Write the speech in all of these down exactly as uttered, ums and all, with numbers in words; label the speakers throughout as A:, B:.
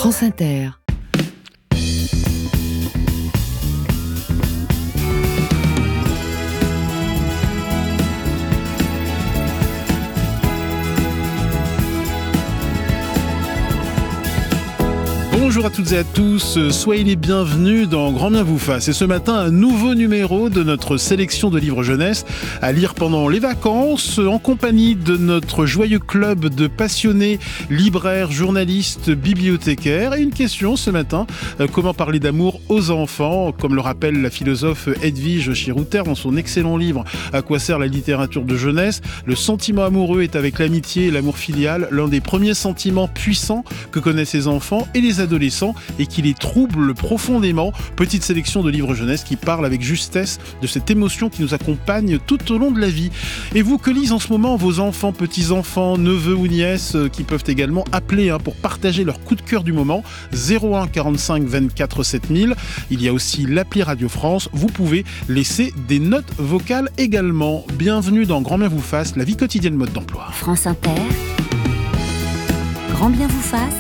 A: France Inter.
B: Bonjour à toutes et à tous, soyez les bienvenus dans Grand Bien vous fasse. Et ce matin, un nouveau numéro de notre sélection de livres jeunesse à lire pendant les vacances, en compagnie de notre joyeux club de passionnés libraires, journalistes, bibliothécaires. Et une question ce matin, euh, comment parler d'amour aux enfants? Comme le rappelle la philosophe Edwige Chirouter dans son excellent livre « À quoi sert la littérature de jeunesse ?» Le sentiment amoureux est avec l'amitié et l'amour filial l'un des premiers sentiments puissants que connaissent les enfants et les adolescents et qui les trouble profondément. Petite sélection de livres jeunesse qui parlent avec justesse de cette émotion qui nous accompagne tout au long de la vie. Et vous, que lisent en ce moment vos enfants, petits-enfants, neveux ou nièces euh, qui peuvent également appeler hein, pour partager leur coup de cœur du moment, zéro un quarante-cinq vingt-quatre sept mille. Il y a aussi l'appli Radio France. Vous pouvez laisser des notes vocales également. Bienvenue dans Grand Bien vous fasse, la vie quotidienne mode d'emploi.
C: France Inter. Grand Bien vous fasse.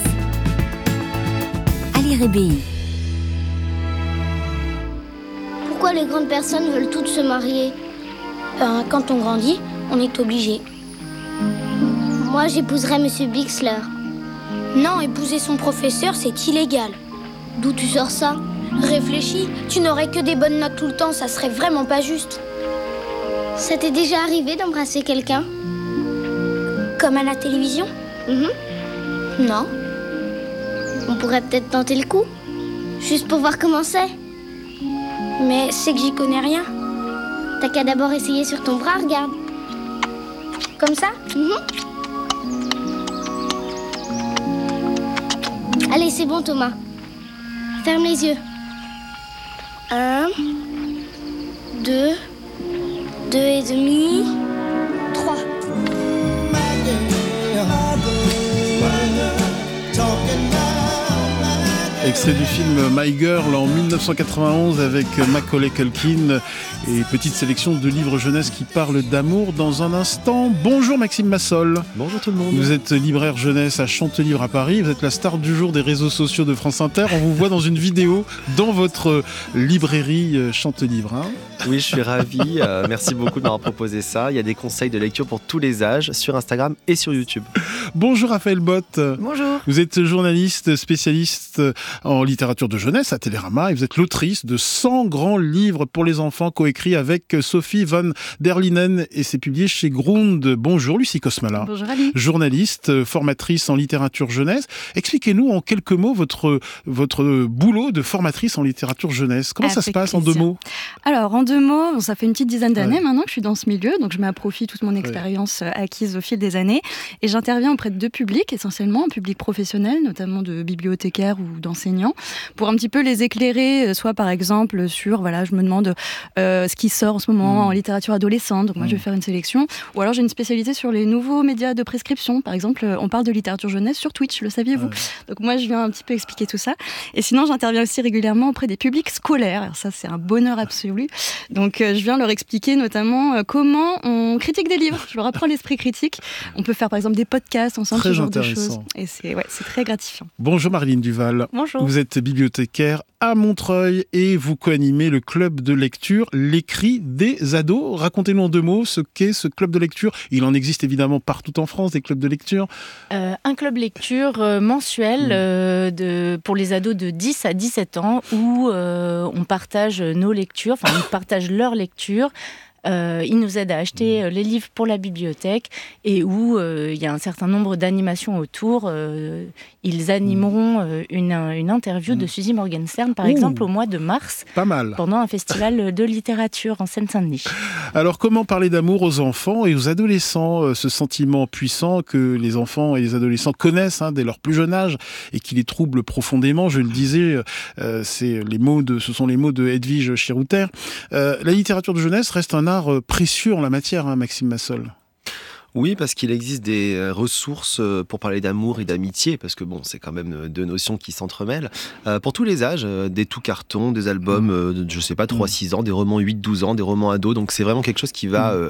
C: Ali Rébéi.
D: Pourquoi les grandes personnes veulent toutes se marier?
E: Ben, quand on grandit, on est obligé.
D: Moi, j'épouserais Monsieur Bixler.
E: Non, épouser son professeur, c'est illégal.
D: D'où tu sors ça?
E: Réfléchis, tu n'aurais que des bonnes notes tout le temps, ça serait vraiment pas juste.
D: Ça t'est déjà arrivé d'embrasser quelqu'un?
E: Comme à la télévision?
D: Mm-hmm.
E: Non.
D: On pourrait peut-être tenter le coup, juste pour voir comment c'est.
E: Mais c'est que j'y connais rien.
D: T'as qu'à d'abord essayer sur ton bras, regarde.
E: Comme ça?
D: Mm-hmm. Allez, c'est bon, Thomas. Ferme les yeux. Un, deux, deux et demi, trois.
B: Extrait du film My Girl en dix-neuf cent quatre-vingt-onze avec Macaulay Culkin et petite sélection de livres jeunesse qui parlent d'amour dans un instant. Bonjour Maxime Massol.
F: Bonjour tout le monde.
B: Vous êtes libraire jeunesse à Chantelivre à Paris. Vous êtes la star du jour des réseaux sociaux de France Inter. On vous voit dans une vidéo dans votre librairie Chantelivre. Hein
F: oui, je suis ravi. Euh, merci beaucoup de m'avoir proposé ça. Il y a des conseils de lecture pour tous les âges sur Instagram et sur YouTube.
B: Bonjour Raphaël Bott.
G: Bonjour.
B: Vous êtes journaliste spécialiste en littérature de jeunesse à Télérama et vous êtes l'autrice de cent grands livres pour les enfants coécrits avec Sophie van der Linden et c'est publié chez Grund. Bonjour Lucie Kosmala.
G: Bonjour Ali.
B: Journaliste, formatrice en littérature jeunesse. Expliquez-nous en quelques mots votre, votre boulot de formatrice en littérature jeunesse. Comment
G: avec
B: ça se passe
G: plaisir.
B: en deux mots?
G: Alors en deux mots, bon, ça fait une petite dizaine d'années
B: ouais.
G: maintenant que je suis dans ce milieu, donc je mets à profit toute mon expérience ouais. acquise au fil des années et j'interviens auprès de deux publics, essentiellement un public professionnel, notamment de bibliothécaires ou d'enseignants, pour un petit peu les éclairer, soit par exemple sur, voilà, je me demande euh, ce qui sort en ce moment mmh. en littérature adolescente, donc moi mmh. je vais faire une sélection, ou alors j'ai une spécialité sur les nouveaux médias de prescription, par exemple on parle de littérature jeunesse sur Twitch, le saviez-vous? ouais. Donc moi je viens un petit peu expliquer tout ça, et sinon j'interviens aussi régulièrement auprès des publics scolaires, alors ça c'est un bonheur absolu, donc euh, je viens leur expliquer notamment euh, comment on critique des livres, je leur apprends l'esprit critique, on peut faire par exemple des podcasts ensemble,
B: très
G: ce genre de choses, et c'est, ouais, c'est très gratifiant.
B: Bonjour Marilyn Duval.
G: Bonjour.
B: Vous êtes bibliothécaire à Montreuil et vous co-animez le club de lecture L'écrit des ados. Racontez-nous en deux mots ce qu'est ce club de lecture. Il en existe évidemment partout en France, des clubs de lecture.
H: Euh, un club lecture euh, mensuel mmh. euh, de, pour les ados de dix à dix-sept ans où euh, on partage nos lectures, enfin ils partagent leurs lectures. Euh, ils nous aident à acheter euh, les livres pour la bibliothèque et où euh, il y a un certain nombre d'animations autour. Euh, ils animeront euh, une, une interview mmh. de Suzy Morgenstern, par Ouh. exemple, au mois de mars.
B: Pas mal.
H: Pendant un festival de littérature en Seine-Saint-Denis.
B: Alors, comment parler d'amour aux enfants et aux adolescents, euh, ce sentiment puissant que les enfants et les adolescents connaissent hein, dès leur plus jeune âge et qui les trouble profondément. Je le disais, euh, c'est les mots de, ce sont les mots de Edwige Chirouter. Euh, la littérature de jeunesse reste un art précieux en la matière, hein, Maxime Massol.
F: Oui, parce qu'il existe des ressources pour parler d'amour et d'amitié, parce que bon, c'est quand même deux notions qui s'entremêlent. Euh, pour tous les âges, des tout cartons, des albums, euh, je sais pas, trois six ans, des romans huit douze ans, des romans ados, donc c'est vraiment quelque chose qui va... Euh,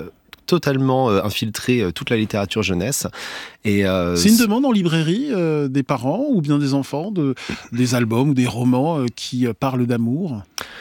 F: totalement euh, infiltré euh, toute la littérature jeunesse. Et, euh,
B: c'est une demande en librairie euh, des parents ou bien des enfants, de, des albums ou des romans euh, qui euh, parlent d'amour ?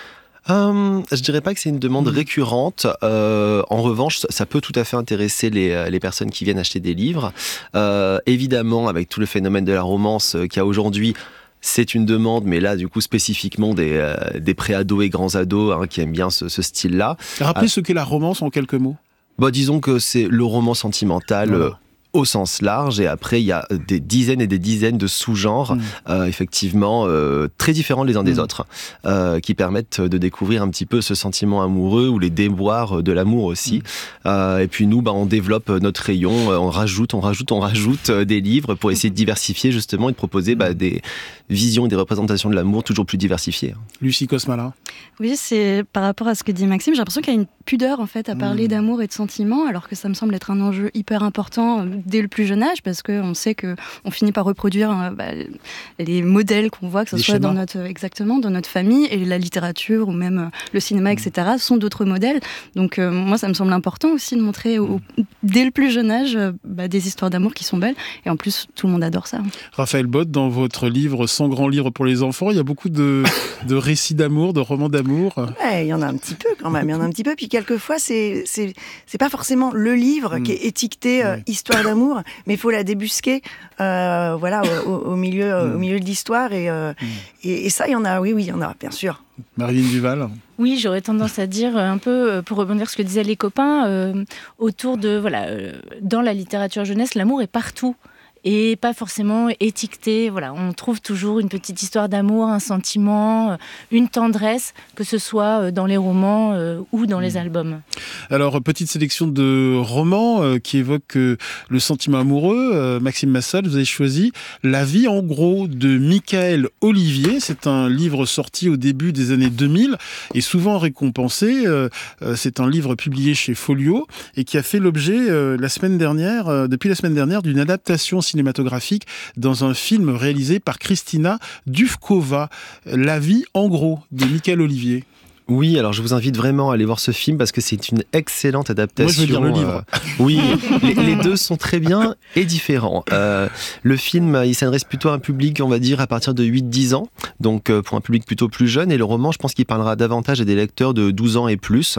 F: Euh, je dirais pas que c'est une demande mmh. récurrente. Euh, en revanche, ça, ça peut tout à fait intéresser les, les personnes qui viennent acheter des livres. Euh, évidemment, avec tout le phénomène de la romance euh, qu'il y a aujourd'hui, c'est une demande, mais là, du coup, spécifiquement des, euh, des pré-ados et grands ados hein, qui aiment bien ce, ce style-là.
B: Rappelez
F: euh,
B: ce qu'est la romance en quelques mots.
F: Bah, disons que c'est le roman sentimental. Voilà. Euh, au sens large, et après il y a des dizaines et des dizaines de sous-genres, mmh. euh, effectivement euh, très différents les uns des mmh. autres, euh, qui permettent de découvrir un petit peu ce sentiment amoureux ou les déboires de l'amour aussi. Mmh. Euh, et puis nous, bah, on développe notre rayon, on rajoute, on rajoute, on rajoute des livres pour essayer de diversifier justement et de proposer bah, des visions et des représentations de l'amour toujours plus diversifiées.
B: Lucie Kosmala.
G: Oui, c'est par rapport à ce que dit Maxime, j'ai l'impression qu'il y a une pudeur en fait à parler mmh. d'amour et de sentiments, alors que ça me semble être un enjeu hyper important dès le plus jeune âge, parce qu'on sait qu'on finit par reproduire euh, bah, les modèles qu'on voit, que ce
B: les
G: soit
B: schémas.
G: dans notre, exactement, dans notre famille, et la littérature ou même euh, le cinéma, mmh. et cetera, sont d'autres modèles. Donc euh, moi, ça me semble important aussi de montrer au, mmh. dès le plus jeune âge euh, bah, des histoires d'amour qui sont belles, et en plus, tout le monde adore ça.
B: Raphaël Bott, dans votre livre cent grands livres pour les enfants, il y a beaucoup de, de récits d'amour, de romans d'amour.
A: Ouais, il y en a un petit peu quand même, il y en a un petit peu, puis quelquefois, c'est, c'est, c'est pas forcément le livre mmh. qui est étiqueté euh, ouais. histoire d'amour, mais il faut la débusquer euh, voilà, au, au, milieu, mmh. au milieu de l'histoire. Et, euh, mmh. et, et ça, il y en a, oui, oui, il y en a, bien sûr.
B: Marilyn Duval.
H: Oui, j'aurais tendance à dire un peu, pour rebondir sur ce que disaient les copains, euh, autour de, voilà, euh, dans la littérature jeunesse, l'amour est partout. Et pas forcément étiqueté. Voilà, on trouve toujours une petite histoire d'amour, un sentiment, une tendresse, que ce soit dans les romans euh, ou dans mmh. les albums.
B: Alors, petite sélection de romans euh, qui évoquent euh, le sentiment amoureux. Euh, Maxime Massol, vous avez choisi La vie en gros de Michael Olivier. C'est un livre sorti au début des années deux mille et souvent récompensé. Euh, euh, c'est un livre publié chez Folio et qui a fait l'objet euh, la semaine dernière, euh, depuis la semaine dernière, d'une adaptation cinématographique dans un film réalisé par Kristina Duvkova, La vie en gros de Michael Olivier.
F: Oui, alors je vous invite vraiment à aller voir ce film parce que c'est une excellente adaptation.
B: Moi, je veux lire le livre.
F: Euh, oui, les, les deux sont très bien et différents. Euh, le film, il s'adresse plutôt à un public, on va dire, à partir de huit dix ans, donc euh, pour un public plutôt plus jeune. Et le roman, je pense qu'il parlera davantage à des lecteurs de douze ans et plus.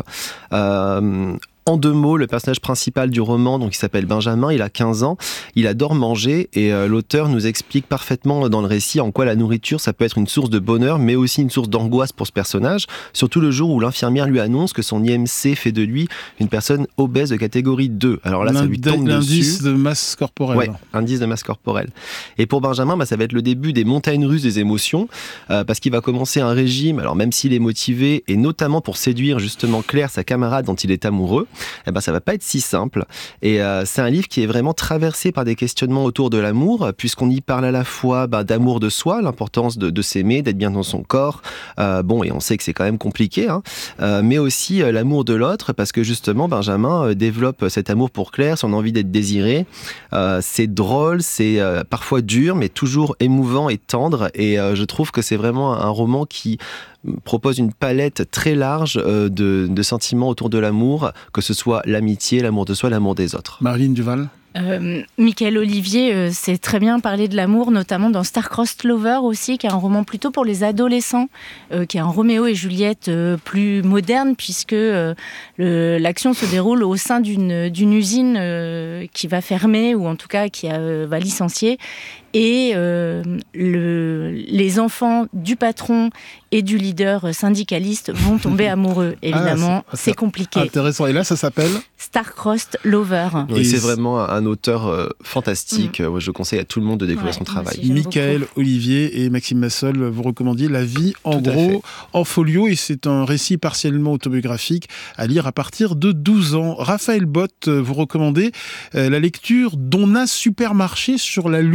F: Euh, En deux mots, le personnage principal du roman, donc il s'appelle Benjamin, il a quinze ans, il adore manger et euh, l'auteur nous explique parfaitement dans le récit en quoi la nourriture, ça peut être une source de bonheur, mais aussi une source d'angoisse pour ce personnage, surtout le jour où l'infirmière lui annonce que son I M C fait de lui une personne obèse de catégorie deux. Alors là, ça lui tombe dessus.
B: L'indice de masse corporelle.
F: Ouais, indice de masse corporelle. Et pour Benjamin, bah, ça va être le début des montagnes russes des émotions, euh, parce qu'il va commencer un régime, alors même s'il est motivé, et notamment pour séduire justement Claire, sa camarade dont il est amoureux, eh ben, ça va pas être si simple. Et euh, c'est un livre qui est vraiment traversé par des questionnements autour de l'amour, puisqu'on y parle à la fois bah, d'amour de soi, l'importance de, de s'aimer, d'être bien dans son corps. Euh, bon, et on sait que c'est quand même compliqué, hein, euh, mais aussi euh, l'amour de l'autre, parce que justement, Benjamin euh, développe cet amour pour Claire, son envie d'être désiré. Euh, c'est drôle, c'est euh, parfois dur, mais toujours émouvant et tendre. Et euh, je trouve que c'est vraiment un roman qui propose une palette très large euh, de, de sentiments autour de l'amour, que ce soit l'amitié, l'amour de soi, l'amour des autres.
B: Marilyn Duval.
H: Euh, Michael Olivier euh, sait très bien parler de l'amour, notamment dans Star-Crossed Lover aussi, qui est un roman plutôt pour les adolescents, euh, qui est un Roméo et Juliette euh, plus moderne, puisque euh, le, l'action se déroule au sein d'une, d'une usine euh, qui va fermer, ou en tout cas qui euh, va licencier. Et euh, le, les enfants du patron et du leader syndicaliste vont tomber amoureux. Évidemment, ah, c'est, c'est compliqué.
B: Intéressant. Et là, ça s'appelle
H: Star-Crossed Lover.
F: Oui, et c'est vraiment un auteur euh, fantastique. Mmh. Je conseille à tout le monde de découvrir ouais, son travail.
B: Michael beaucoup. Olivier et Maxime Massol, vous recommandiez La vie en tout gros en folio. Et c'est un récit partiellement autobiographique à lire à partir de douze ans. Raphaël Bott, vous recommandez euh, la lecture Donna Supermarché sur la Lune. Supermarché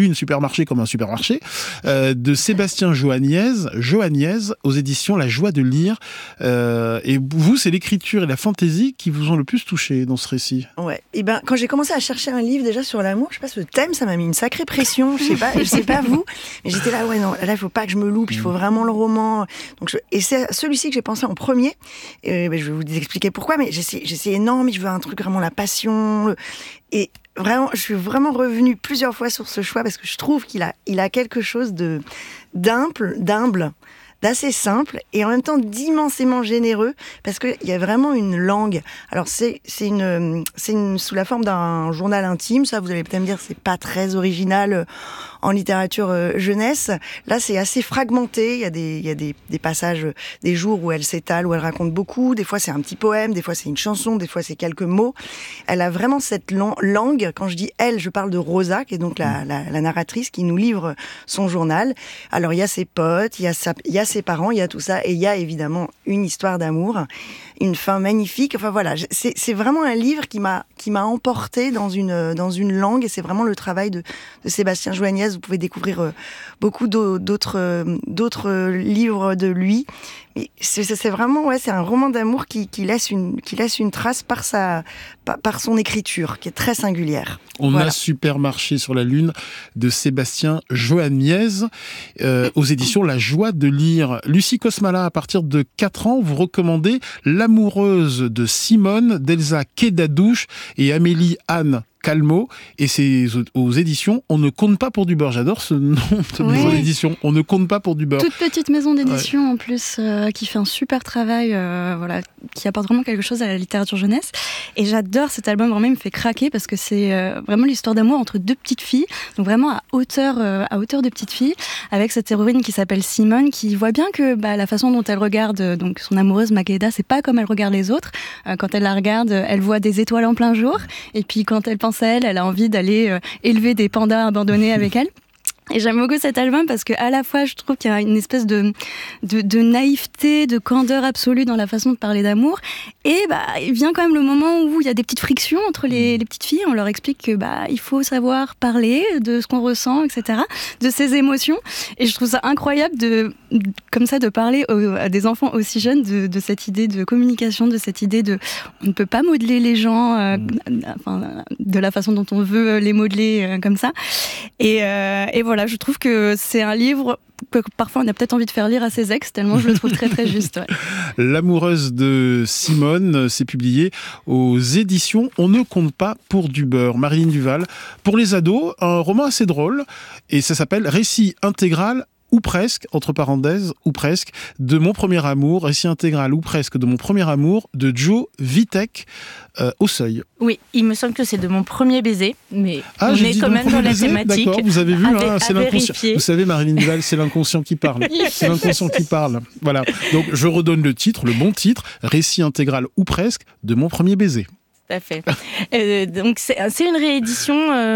B: marché comme un supermarché, euh, de Sébastien Joanniez, Joanniez, aux éditions La Joie de lire. Euh, et vous, c'est l'écriture et la fantaisie qui vous ont le plus touché dans ce récit.
A: Ouais. Et ben, quand j'ai commencé à chercher un livre déjà sur l'amour, je sais pas, ce thème, ça m'a mis une sacrée pression. Je sais pas, je sais pas vous, mais j'étais là, ouais, non, là, il faut pas que je me loupe, il faut vraiment le roman. Donc, je, et c'est celui-ci que j'ai pensé en premier. Et, ben, je vais vous expliquer pourquoi, mais j'ai essayé, non, mais je veux un truc vraiment la passion. Le, et vraiment, je suis vraiment revenue plusieurs fois sur ce choix parce que je trouve qu'il a, il a quelque chose de d'humble, d'humble, d'assez simple et en même temps d'immensément généreux parce qu'il y a vraiment une langue. Alors c'est c'est une c'est une sous la forme d'un journal intime. Ça, vous allez peut-être me dire, c'est pas très original en littérature euh, jeunesse. Là, c'est assez fragmenté. Il y a des il y a des des passages, des jours où elle s'étale, où elle raconte beaucoup. Des fois, c'est un petit poème. Des fois, c'est une chanson. Des fois, c'est quelques mots. Elle a vraiment cette lan- langue. Quand je dis elle, je parle de Rosa, qui est donc la, la, la narratrice qui nous livre son journal. Alors, il y a ses potes, il y a sa, il y a ses parents, il y a tout ça, et il y a évidemment une histoire d'amour, une fin magnifique. Enfin voilà, c'est, c'est vraiment un livre qui m'a qui m'a emporté dans une dans une langue, et c'est vraiment le travail de, de Sébastien Joanniez. Vous pouvez découvrir euh, beaucoup d'autres euh, d'autres livres de lui. Mais c'est, c'est vraiment ouais, c'est un roman d'amour qui, qui laisse une qui laisse une trace par sa par, par son écriture, qui est très singulière.
B: On
A: voilà.
B: a Supermarché sur la Lune de Sébastien Joanniez euh, aux éditions La Joie de lire. Lucie Kosmala, à partir de quatre ans, vous recommandez L'amoureuse de Simone d'Elsa Kedadouche et Amélie Anne Calmo, et c'est aux éditions On ne compte pas pour du beurre. J'adore ce nom de
G: oui.
B: maison d'édition. On ne compte pas pour du beurre.
G: Toute petite maison d'édition ouais. en plus, euh, qui fait un super travail, euh, voilà, qui apporte vraiment quelque chose à la littérature jeunesse. Et j'adore cet album, vraiment il me fait craquer parce que c'est euh, vraiment l'histoire d'amour entre deux petites filles, donc vraiment à hauteur, euh, à hauteur de petites filles, avec cette héroïne qui s'appelle Simone, qui voit bien que bah, la façon dont elle regarde euh, donc son amoureuse Makeda, c'est pas comme elle regarde les autres. Euh, quand elle la regarde, elle voit des étoiles en plein jour, et puis quand elle pense à elle, elle a envie d'aller euh, élever des pandas abandonnés avec elle. Et j'aime beaucoup cet album parce que à la fois je trouve qu'il y a une espèce de, de, de naïveté, de candeur absolue dans la façon de parler d'amour, et bah il vient quand même le moment où il y a des petites frictions entre les, les petites filles. On leur explique que bah il faut savoir parler de ce qu'on ressent, et cetera, de ses émotions. Et je trouve ça incroyable de comme ça de parler aux, à des enfants aussi jeunes de, de cette idée de communication, de cette idée de on ne peut pas modeler les gens, euh, mmh. enfin de la façon dont on veut les modeler euh, comme ça. Et, euh, et voilà. Je trouve que c'est un livre que parfois on a peut-être envie de faire lire à ses ex, tellement je le trouve très très juste. Ouais.
B: L'amoureuse de Simone, c'est publié aux éditions On ne compte pas pour du beurre. Marilyn Duval, pour les ados, un roman assez drôle, et ça s'appelle Récit intégral ou presque, entre parenthèses, ou presque, de mon premier amour, récit intégral ou presque de mon premier amour, de Joe Vitek, euh, au Seuil.
H: Oui, il me semble que c'est de mon premier baiser, mais
B: ah,
H: on est quand même dans la
B: baiser,
H: thématique.
B: D'accord, vous avez vu,
H: à,
B: hein,
H: à
B: c'est l'inconscient. Vous savez, Marilyn Duval, c'est l'inconscient qui parle. C'est l'inconscient qui parle. Voilà. Donc, je redonne le titre, le bon titre, récit intégral ou presque de mon premier baiser.
H: Tout à fait. Euh, donc c'est, c'est une réédition,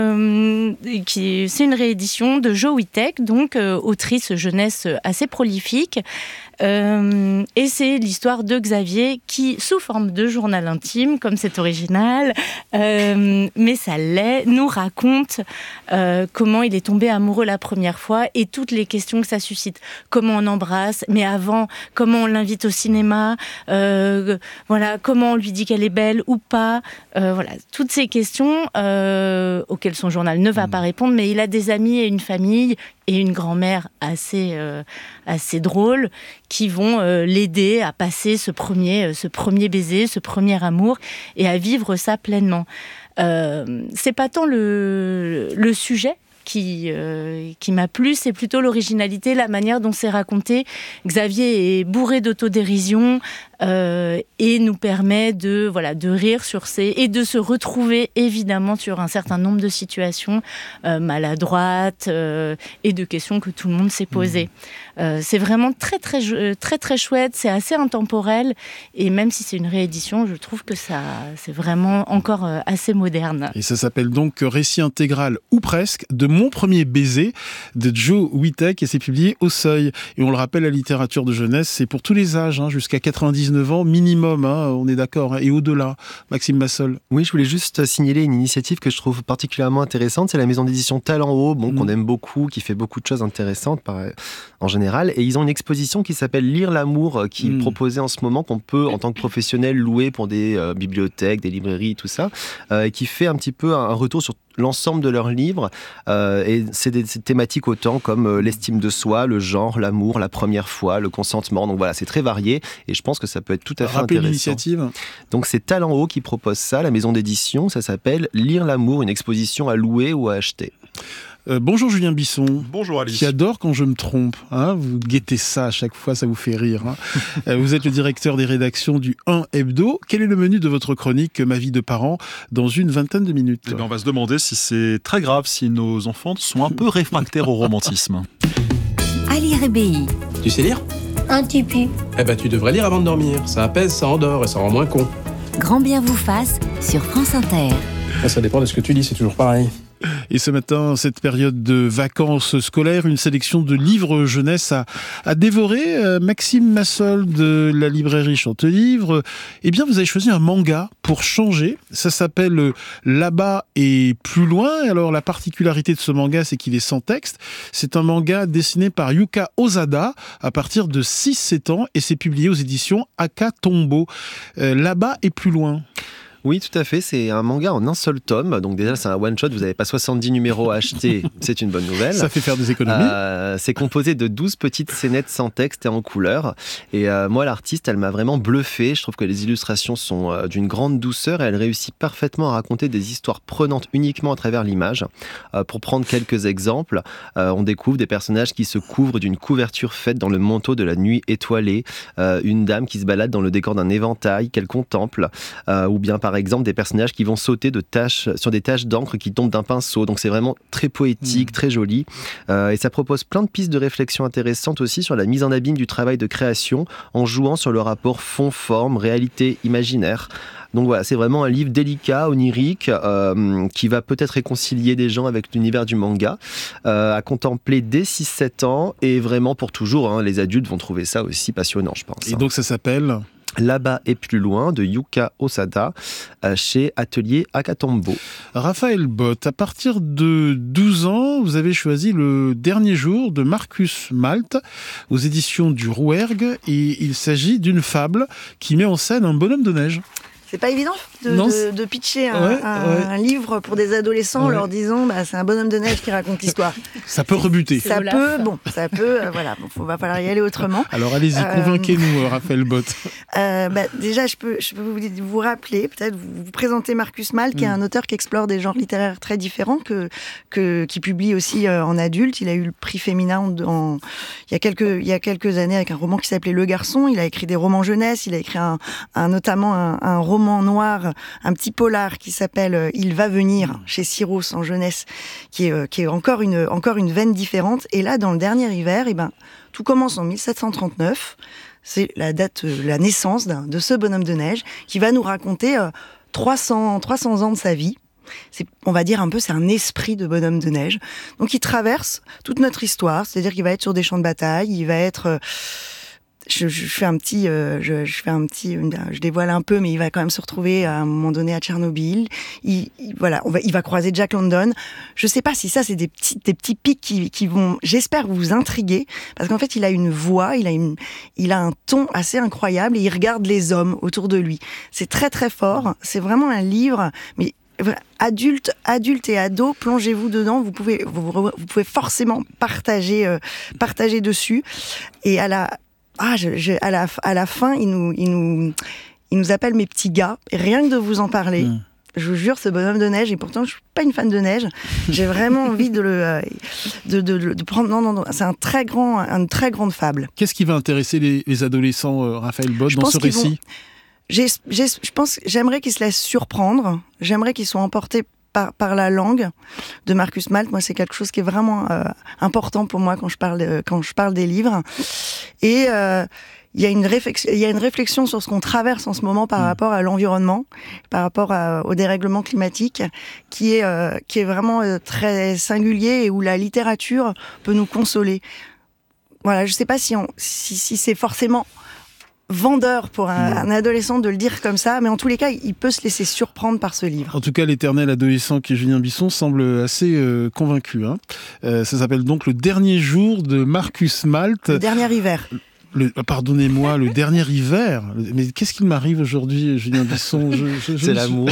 H: euh, qui c'est une réédition de Jo Witek, donc euh, autrice jeunesse assez prolifique. Euh, et c'est l'histoire de Xavier qui, sous forme de journal intime, comme c'est original, euh, mais ça l'est, nous raconte euh, comment il est tombé amoureux la première fois et toutes les questions que ça suscite. Comment on embrasse, mais avant, comment on l'invite au cinéma, euh, voilà, comment on lui dit qu'elle est belle ou pas. Euh, voilà, toutes ces questions euh, auxquelles son journal ne va mmh. pas répondre, mais il a des amis et une famille et une grand-mère assez, euh, assez drôle qui vont euh, l'aider à passer ce premier, euh, ce premier baiser, ce premier amour et à vivre ça pleinement. Euh, c'est pas tant le, le sujet qui, euh, qui m'a plu, c'est plutôt l'originalité, la manière dont c'est raconté. Xavier est bourré d'autodérision euh, et nous permet de, voilà, de rire sur ces... et de se retrouver évidemment sur un certain nombre de situations euh, maladroites euh, et de questions que tout le monde s'est posées. Mmh. Euh, c'est vraiment très très, très très chouette, c'est assez intemporel et même si c'est une réédition, je trouve que ça, c'est vraiment encore euh, assez moderne.
B: Et ça s'appelle donc Récit intégral ou presque de Mon premier baiser de Joe Witek et c'est publié au Seuil. Et on le rappelle, la littérature de jeunesse, c'est pour tous les âges, hein, jusqu'à quatre-vingt-dix-neuf dix-neuf ans minimum, hein, on est d'accord, hein, et au-delà. Maxime Massol.
F: Oui, je voulais juste signaler une initiative que je trouve particulièrement intéressante. C'est la maison d'édition Talent Haut, bon, mmh. qu'on aime beaucoup, qui fait beaucoup de choses intéressantes par, en général. Et ils ont une exposition qui s'appelle Lire l'amour, qui mmh. est proposée en ce moment, qu'on peut, en tant que professionnel, louer pour des euh, bibliothèques, des librairies, tout ça, euh, et qui fait un petit peu un retour sur l'ensemble de leurs livres, euh, et c'est des, des thématiques autant comme euh, l'estime de soi, le genre, l'amour, la première fois, le consentement. Donc voilà, c'est très varié et je pense que ça peut être tout à fait
B: Rappelez
F: intéressant.
B: L'initiative.
F: Donc c'est Talent Haut qui propose ça, la maison d'édition, ça s'appelle Lire l'amour, une exposition à louer ou à acheter.
B: Euh, bonjour Julien Bisson.
C: Bonjour Alice.
B: Qui adore quand je me trompe. Hein, vous guettez ça à chaque fois, ça vous fait rire. Hein. euh, vous êtes le directeur des rédactions du un Hebdo. Quel est le menu de votre chronique Ma vie de parent dans une vingtaine de minutes?
C: Eh bien, on va se demander si c'est très grave si nos enfants sont un peu réfractaires au romantisme.
I: À lire et B I.
J: Tu sais lire?
D: Un petit peu.
J: Eh ben tu devrais lire avant de dormir. Ça apaise, ça endort et ça rend moins con.
I: Grand bien vous fasse sur France Inter.
J: Ça dépend de ce que tu lis, c'est toujours pareil.
B: Et ce matin, cette période de vacances scolaires, une sélection de livres jeunesse à, à dévorer. Euh, Maxime Massol de la librairie Chantelibre, eh bien, vous avez choisi un manga pour changer. Ça s'appelle Là-bas et plus loin. Alors, la particularité de ce manga, c'est qu'il est sans texte. C'est un manga dessiné par Yuka Osada à partir de six sept ans et c'est publié aux éditions Akatombo. Euh, Là-bas et plus loin.
F: Oui, tout à fait. C'est un manga en un seul tome. Donc déjà, c'est un one-shot. Vous n'avez pas soixante-dix numéros à acheter. C'est une bonne nouvelle.
B: Ça fait faire des économies.
F: Euh, c'est composé de douze petites scénettes sans texte et en couleur. Et euh, moi, l'artiste, elle m'a vraiment bluffé. Je trouve que les illustrations sont euh, d'une grande douceur et elle réussit parfaitement à raconter des histoires prenantes uniquement à travers l'image. Euh, pour prendre quelques exemples, euh, on découvre des personnages qui se couvrent d'une couverture faite dans le manteau de la nuit étoilée. Euh, une dame qui se balade dans le décor d'un éventail qu'elle contemple. Euh, ou bien, par Par exemple, des personnages qui vont sauter de taches, sur des taches d'encre qui tombent d'un pinceau. Donc c'est vraiment très poétique, mmh. très joli. Euh, et ça propose plein de pistes de réflexion intéressantes aussi sur la mise en abîme du travail de création en jouant sur le rapport fond-forme, réalité-imaginaire. Donc voilà, c'est vraiment un livre délicat, onirique, euh, qui va peut-être réconcilier des gens avec l'univers du manga, euh, à contempler dès six sept ans et vraiment pour toujours. Hein, les adultes vont trouver ça aussi passionnant, je pense.
B: Et donc ça s'appelle
F: Là-bas et plus loin de Yuka Osada chez Atelier Akatombo.
B: Raphaël Bott, à partir de douze ans, vous avez choisi Le Dernier Jour de Marcus Malt aux éditions du Rouergue et il s'agit d'une fable qui met en scène un bonhomme de neige.
A: C'est pas évident de,
B: non,
A: de, de pitcher un,
B: ouais,
A: un,
B: ouais.
A: un livre pour des adolescents ouais. en leur disant bah, c'est un bonhomme de neige qui raconte l'histoire.
B: Ça peut rebuter.
A: Ça Olaf. peut, bon, ça peut, euh, voilà, bon, faut, va falloir y aller autrement.
B: Alors allez-y, euh, convainquez-nous, Raphaël Bott.
A: Euh, bah, déjà, je peux, je peux vous, vous rappeler, peut-être vous, vous présenter Marcus Malt, qui mm. est un auteur qui explore des genres littéraires très différents, que, que, qui publie aussi euh, en adulte. Il a eu le prix Féminin en, en, il, y a quelques, il y a quelques années avec un roman qui s'appelait Le Garçon. Il a écrit des romans jeunesse, il a écrit un, un, notamment un, un roman noir, un petit polar qui s'appelle Il va venir chez Syros en jeunesse, qui est, euh, qui est encore, une, encore une veine différente. Et là, dans le dernier hiver, eh ben, tout commence en mille sept cent trente-neuf. C'est la date, euh, la naissance d'un, de ce bonhomme de neige qui va nous raconter euh, trois cents, trois cents ans de sa vie. C'est, on va dire un peu, c'est un esprit de bonhomme de neige. Donc il traverse toute notre histoire, c'est-à-dire qu'il va être sur des champs de bataille, il va être... Euh, Je, je fais un petit, euh, je, je fais un petit, je dévoile un peu, mais il va quand même se retrouver à un moment donné à Tchernobyl. Il, il, voilà, on va, il va croiser Jack London. Je sais pas si ça c'est des petits, des petits pics qui, qui vont, j'espère vous intriguer, parce qu'en fait il a une voix, il a une, il a un ton assez incroyable et il regarde les hommes autour de lui. C'est très très fort. C'est vraiment un livre, mais adulte, adulte et ado, plongez-vous dedans. Vous pouvez, vous, vous pouvez forcément partager, euh, partager dessus. Et à la Ah, je, je, à, la, à la fin, il nous, il, nous, il nous appelle mes petits gars. Et rien que de vous en parler, mmh. je vous jure, ce bonhomme de neige, et pourtant je suis pas une fan de neige, j'ai vraiment envie de le de, de, de, de prendre. Non, non, non, c'est un très grand, une très grande fable.
B: Qu'est-ce qui va intéresser les, les adolescents, euh, Raphaël Bott, je dans ce récit vont,
A: j'ai, j'ai, Je pense, j'aimerais qu'ils se laissent surprendre. J'aimerais qu'ils soient emportés Par, par la langue de Marcus Malt. Moi, c'est quelque chose qui est vraiment euh, important pour moi quand je parle, de, quand je parle des livres. Et euh, il y a une réflexion, il y a une réflexion sur ce qu'on traverse en ce moment par mmh. rapport à l'environnement, par rapport à, au dérèglement climatique, qui est, euh, qui est vraiment euh, très singulier et où la littérature peut nous consoler. Voilà, je sais pas si, on, si, si c'est forcément vendeur pour un,
B: Mmh.
A: un adolescent de le dire comme ça, mais en tous les cas, il peut se laisser surprendre par ce livre.
B: En tout cas, l'éternel adolescent qui est Julien Bisson semble assez euh, convaincu. Hein. Euh, ça s'appelle donc Le dernier jour de Marcus Malt.
A: Le dernier hiver.
B: Le, pardonnez-moi, le dernier hiver. Mais qu'est-ce qu'il m'arrive aujourd'hui, Julien Bisson? je, je, je
F: C'est l'amour.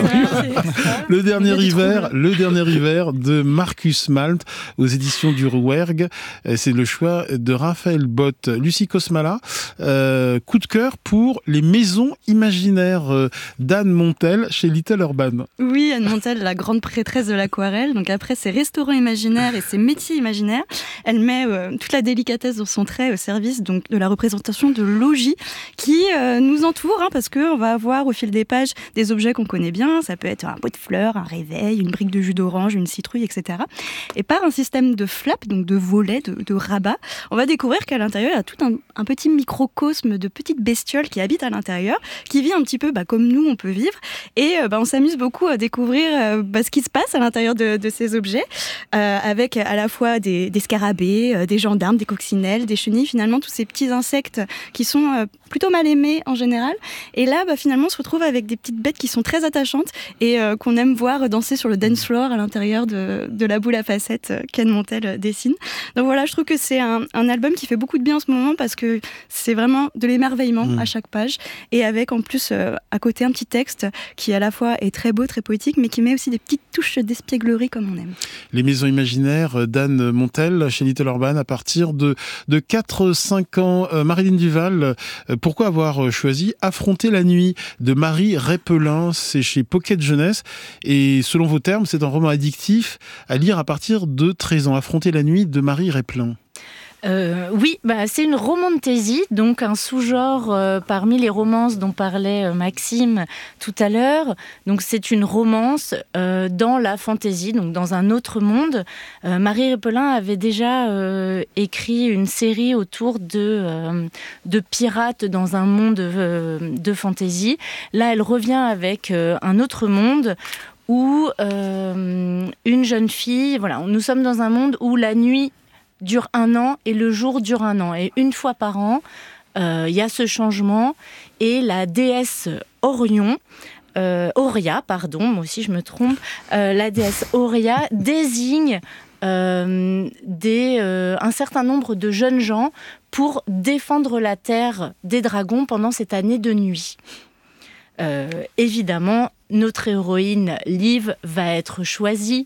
B: Le dernier hiver, le dernier hiver de Marcus Malt aux éditions du Rouergue. C'est le choix de Raphaël Bott. Lucie Kosmala, euh, coup de cœur pour les maisons imaginaires euh, d'Anne Montel chez Little Urban.
G: Oui, Anne Montel, la grande prêtresse de l'aquarelle. Donc après ses restaurants imaginaires et ses métiers imaginaires, elle met euh, toute la délicatesse dans son trait au service donc de la représentation de logis qui euh, nous entourent, hein, parce qu'on va avoir au fil des pages des objets qu'on connaît bien. Ça peut être un pot de fleurs, un réveil, une brique de jus d'orange, une citrouille, et cetera. Et par un système de flaps, donc de volets, de, de rabats, on va découvrir qu'à l'intérieur, il y a tout un, un petit microcosme de petites bestioles qui habitent à l'intérieur, qui vit un petit peu bah, comme nous, on peut vivre. Et euh, bah, on s'amuse beaucoup à découvrir euh, bah, ce qui se passe à l'intérieur de, de ces objets, euh, avec à la fois des, des scarabées, euh, des gendarmes, des coccinelles, des chenilles, finalement tous ces petits insectes qui sont euh, plutôt mal aimés en général. Et là, bah, finalement, on se retrouve avec des petites bêtes qui sont très attachantes et euh, qu'on aime voir danser sur le dance floor à l'intérieur de, de la boule à facettes euh, qu'Anne Montel euh, dessine. Donc voilà, je trouve que c'est un, un album qui fait beaucoup de bien en ce moment parce que c'est vraiment de l'émerveillement mmh. à chaque page et avec en plus euh, à côté un petit texte qui à la fois est très beau, très poétique, mais qui met aussi des petites touches d'espièglerie comme on aime.
B: Les maisons imaginaires d'Anne Montel chez Little Urban à partir de, de quatre cinq ans. Euh, Marilyn Duval, euh, pourquoi avoir choisi Affronter la nuit de Marie Répelin? C'est chez Pocket Jeunesse et selon vos termes, c'est un roman addictif à lire à partir de treize ans. Affronter la nuit de Marie Répelin.
H: Euh, oui, bah, c'est une romantaisie, donc un sous-genre euh, parmi les romances dont parlait euh, Maxime tout à l'heure. Donc c'est une romance euh, dans la fantaisie, donc dans un autre monde. Euh, Marie Répelin avait déjà euh, écrit une série autour de, euh, de pirates dans un monde euh, de fantaisie. Là, elle revient avec euh, un autre monde où euh, une jeune fille, voilà, nous sommes dans un monde où la nuit dure un an et le jour dure un an. Et une fois par an, il euh, y a ce changement et la déesse Orion, euh, Auria, pardon, moi aussi je me trompe, euh, la déesse Auria désigne euh, des, euh, un certain nombre de jeunes gens pour défendre la terre des dragons pendant cette année de nuit. Euh, évidemment, notre héroïne Liv va être choisie.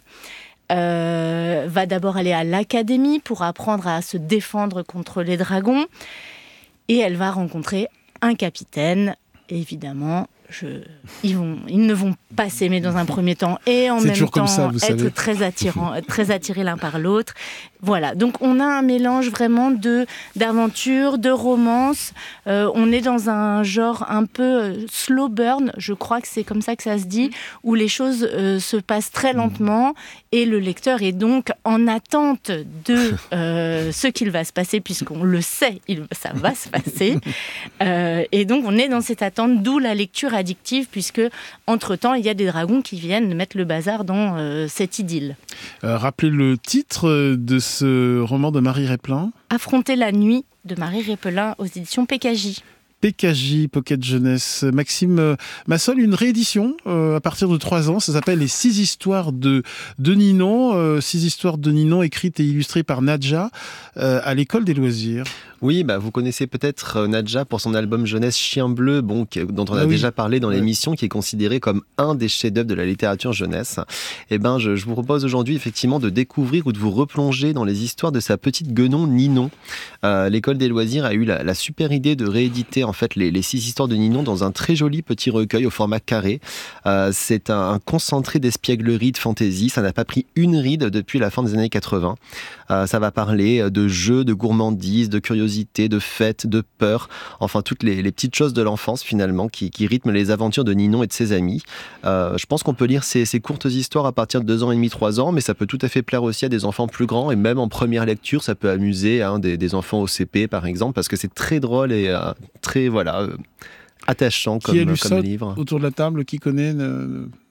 H: Euh, va d'abord aller à l'académie pour apprendre à se défendre contre les dragons et elle va rencontrer un capitaine. Évidemment, je... ils, vont... ils ne vont pas s'aimer dans un premier temps et en
B: C'est
H: même temps
B: ça,
H: être
B: savez.
H: très attirant, très attirés l'un par l'autre. Voilà, donc on a un mélange vraiment de d'aventure, de romance. Euh, on est dans un genre un peu slow burn, je crois que c'est comme ça que ça se dit, où les choses euh, se passent très lentement et le lecteur est donc en attente de euh, ce qu'il va se passer, puisqu'on le sait, il, ça va se passer. Euh, et donc on est dans cette attente, d'où la lecture addictive, puisque entre-temps il y a des dragons qui viennent mettre le bazar dans euh, cette idylle.
B: Euh, rappelez le titre de ce roman de Marie Répelin.
H: Affronter la nuit de Marie Répelin aux éditions P K J.
B: P K J, Pocket Jeunesse. Maxime Massol, une réédition euh, à partir de trois ans. Ça s'appelle Les Six Histoires de, de Ninon. Euh, Six Histoires de Ninon, écrites et illustrées par Nadja euh, à l'École des loisirs.
F: Oui, bah, vous connaissez peut-être Nadja pour son album jeunesse Chien Bleu, bon, dont on a
B: ah oui.
F: déjà parlé dans
B: ouais.
F: l'émission, qui est considéré comme un des chefs-d'œuvre de la littérature jeunesse. Et ben, je, je vous propose aujourd'hui effectivement de découvrir ou de vous replonger dans les histoires de sa petite guenon Ninon. Euh, L'École des loisirs a eu la, la super idée de rééditer en fait les, les six histoires de Ninon dans un très joli petit recueil au format carré. Euh, c'est un, un concentré d'espièglerie, de fantaisie. Ça n'a pas pris une ride depuis la fin des années quatre-vingts. Euh, ça va parler de jeux, de gourmandise, de curiosité, de fêtes, de peur, enfin toutes les, les petites choses de l'enfance finalement qui, qui rythment les aventures de Ninon et de ses amis. Euh, je pense qu'on peut lire ces, ces courtes histoires à partir de deux ans et demi, trois ans, mais ça peut tout à fait plaire aussi à des enfants plus grands et même en première lecture, ça peut amuser hein, des, des enfants au C P par exemple, parce que c'est très drôle et euh, très voilà euh, attachant comme,
B: qui a lu
F: comme
B: ça
F: livre.
B: Autour de la table, qui connaît ne...